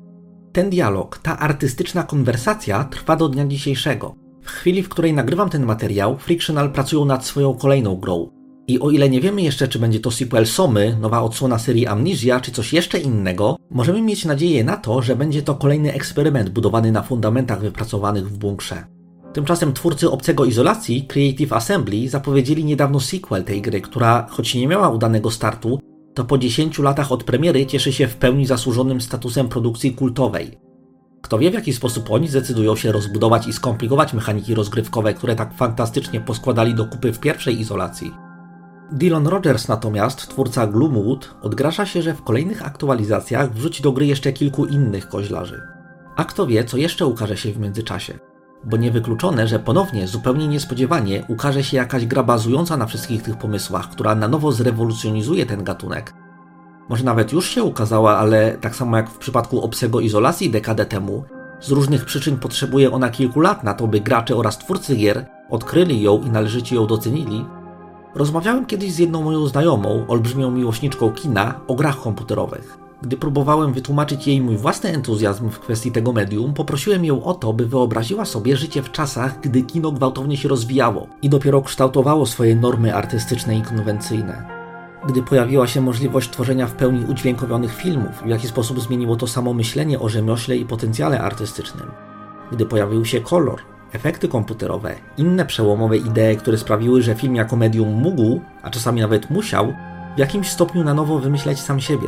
Ten dialog, ta artystyczna konwersacja trwa do dnia dzisiejszego. W chwili, w której nagrywam ten materiał, Frictional pracują nad swoją kolejną grą. I o ile nie wiemy jeszcze, czy będzie to sequel Somy, nowa odsłona serii Amnesia, czy coś jeszcze innego, możemy mieć nadzieję na to, że będzie to kolejny eksperyment budowany na fundamentach wypracowanych w bunkrze. Tymczasem twórcy Obcego Izolacji, Creative Assembly, zapowiedzieli niedawno sequel tej gry, która, choć nie miała udanego startu, to po 10 latach od premiery cieszy się w pełni zasłużonym statusem produkcji kultowej. Kto wie, w jaki sposób oni zdecydują się rozbudować i skomplikować mechaniki rozgrywkowe, które tak fantastycznie poskładali do kupy w pierwszej Izolacji. Dylan Rogers natomiast, twórca Gloomwood, odgraża się, że w kolejnych aktualizacjach wrzuci do gry jeszcze kilku innych koźlarzy. A kto wie, co jeszcze ukaże się w międzyczasie. Bo niewykluczone, że ponownie, zupełnie niespodziewanie, ukaże się jakaś gra bazująca na wszystkich tych pomysłach, która na nowo zrewolucjonizuje ten gatunek. Może nawet już się ukazała, ale tak samo jak w przypadku Obcego Izolacji dekadę temu, z różnych przyczyn potrzebuje ona kilku lat na to, by gracze oraz twórcy gier odkryli ją i należycie ją docenili. Rozmawiałem kiedyś z jedną moją znajomą, olbrzymią miłośniczką kina, o grach komputerowych. Gdy próbowałem wytłumaczyć jej mój własny entuzjazm w kwestii tego medium, poprosiłem ją o to, by wyobraziła sobie życie w czasach, gdy kino gwałtownie się rozwijało i dopiero kształtowało swoje normy artystyczne i konwencyjne. Gdy pojawiła się możliwość tworzenia w pełni udźwiękowionych filmów, w jaki sposób zmieniło to samo myślenie o rzemiośle i potencjale artystycznym. Gdy pojawił się kolor, efekty komputerowe, inne przełomowe idee, które sprawiły, że film jako medium mógł, a czasami nawet musiał, w jakimś stopniu na nowo wymyśleć sam siebie.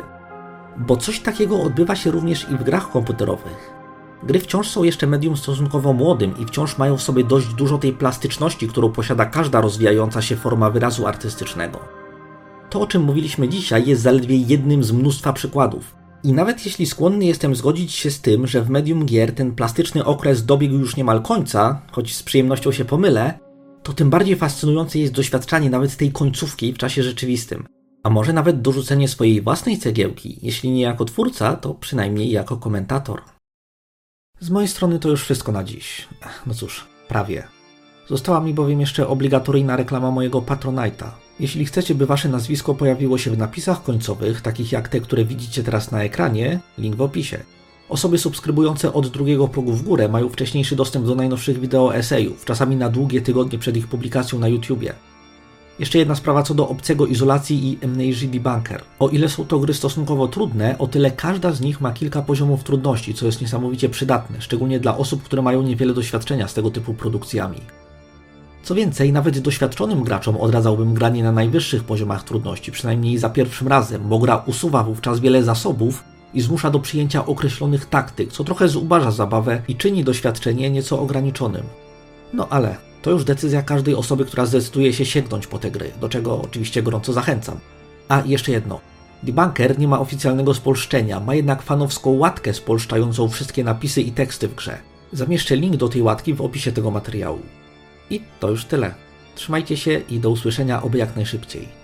Bo coś takiego odbywa się również i w grach komputerowych. Gry wciąż są jeszcze medium stosunkowo młodym i wciąż mają w sobie dość dużo tej plastyczności, którą posiada każda rozwijająca się forma wyrazu artystycznego. To, o czym mówiliśmy dzisiaj, jest zaledwie jednym z mnóstwa przykładów. I nawet jeśli skłonny jestem zgodzić się z tym, że w medium gier ten plastyczny okres dobiegł już niemal końca, choć z przyjemnością się pomylę, to tym bardziej fascynujące jest doświadczanie nawet tej końcówki w czasie rzeczywistym. A może nawet dorzucenie swojej własnej cegiełki, jeśli nie jako twórca, to przynajmniej jako komentator. Z mojej strony to już wszystko na dziś. No cóż, prawie. Została mi bowiem jeszcze obligatoryjna reklama mojego Patronite'a. Jeśli chcecie, by wasze nazwisko pojawiło się w napisach końcowych, takich jak te, które widzicie teraz na ekranie, link w opisie. Osoby subskrybujące od drugiego progu w górę mają wcześniejszy dostęp do najnowszych wideo esejów, czasami na długie tygodnie przed ich publikacją na YouTubie. Jeszcze jedna sprawa co do Obcego Izolacji i Amnesia Debunker. O ile są to gry stosunkowo trudne, o tyle każda z nich ma kilka poziomów trudności, co jest niesamowicie przydatne, szczególnie dla osób, które mają niewiele doświadczenia z tego typu produkcjami. Co więcej, nawet doświadczonym graczom odradzałbym granie na najwyższych poziomach trudności, przynajmniej za pierwszym razem, bo gra usuwa wówczas wiele zasobów i zmusza do przyjęcia określonych taktyk, co trochę zubaża zabawę i czyni doświadczenie nieco ograniczonym. No ale to już decyzja każdej osoby, która zdecyduje się sięgnąć po te gry, do czego oczywiście gorąco zachęcam. A jeszcze jedno. Debunker nie ma oficjalnego spolszczenia, ma jednak fanowską łatkę spolszczającą wszystkie napisy i teksty w grze. Zamieszczę link do tej łatki w opisie tego materiału. I to już tyle. Trzymajcie się i do usłyszenia oby jak najszybciej.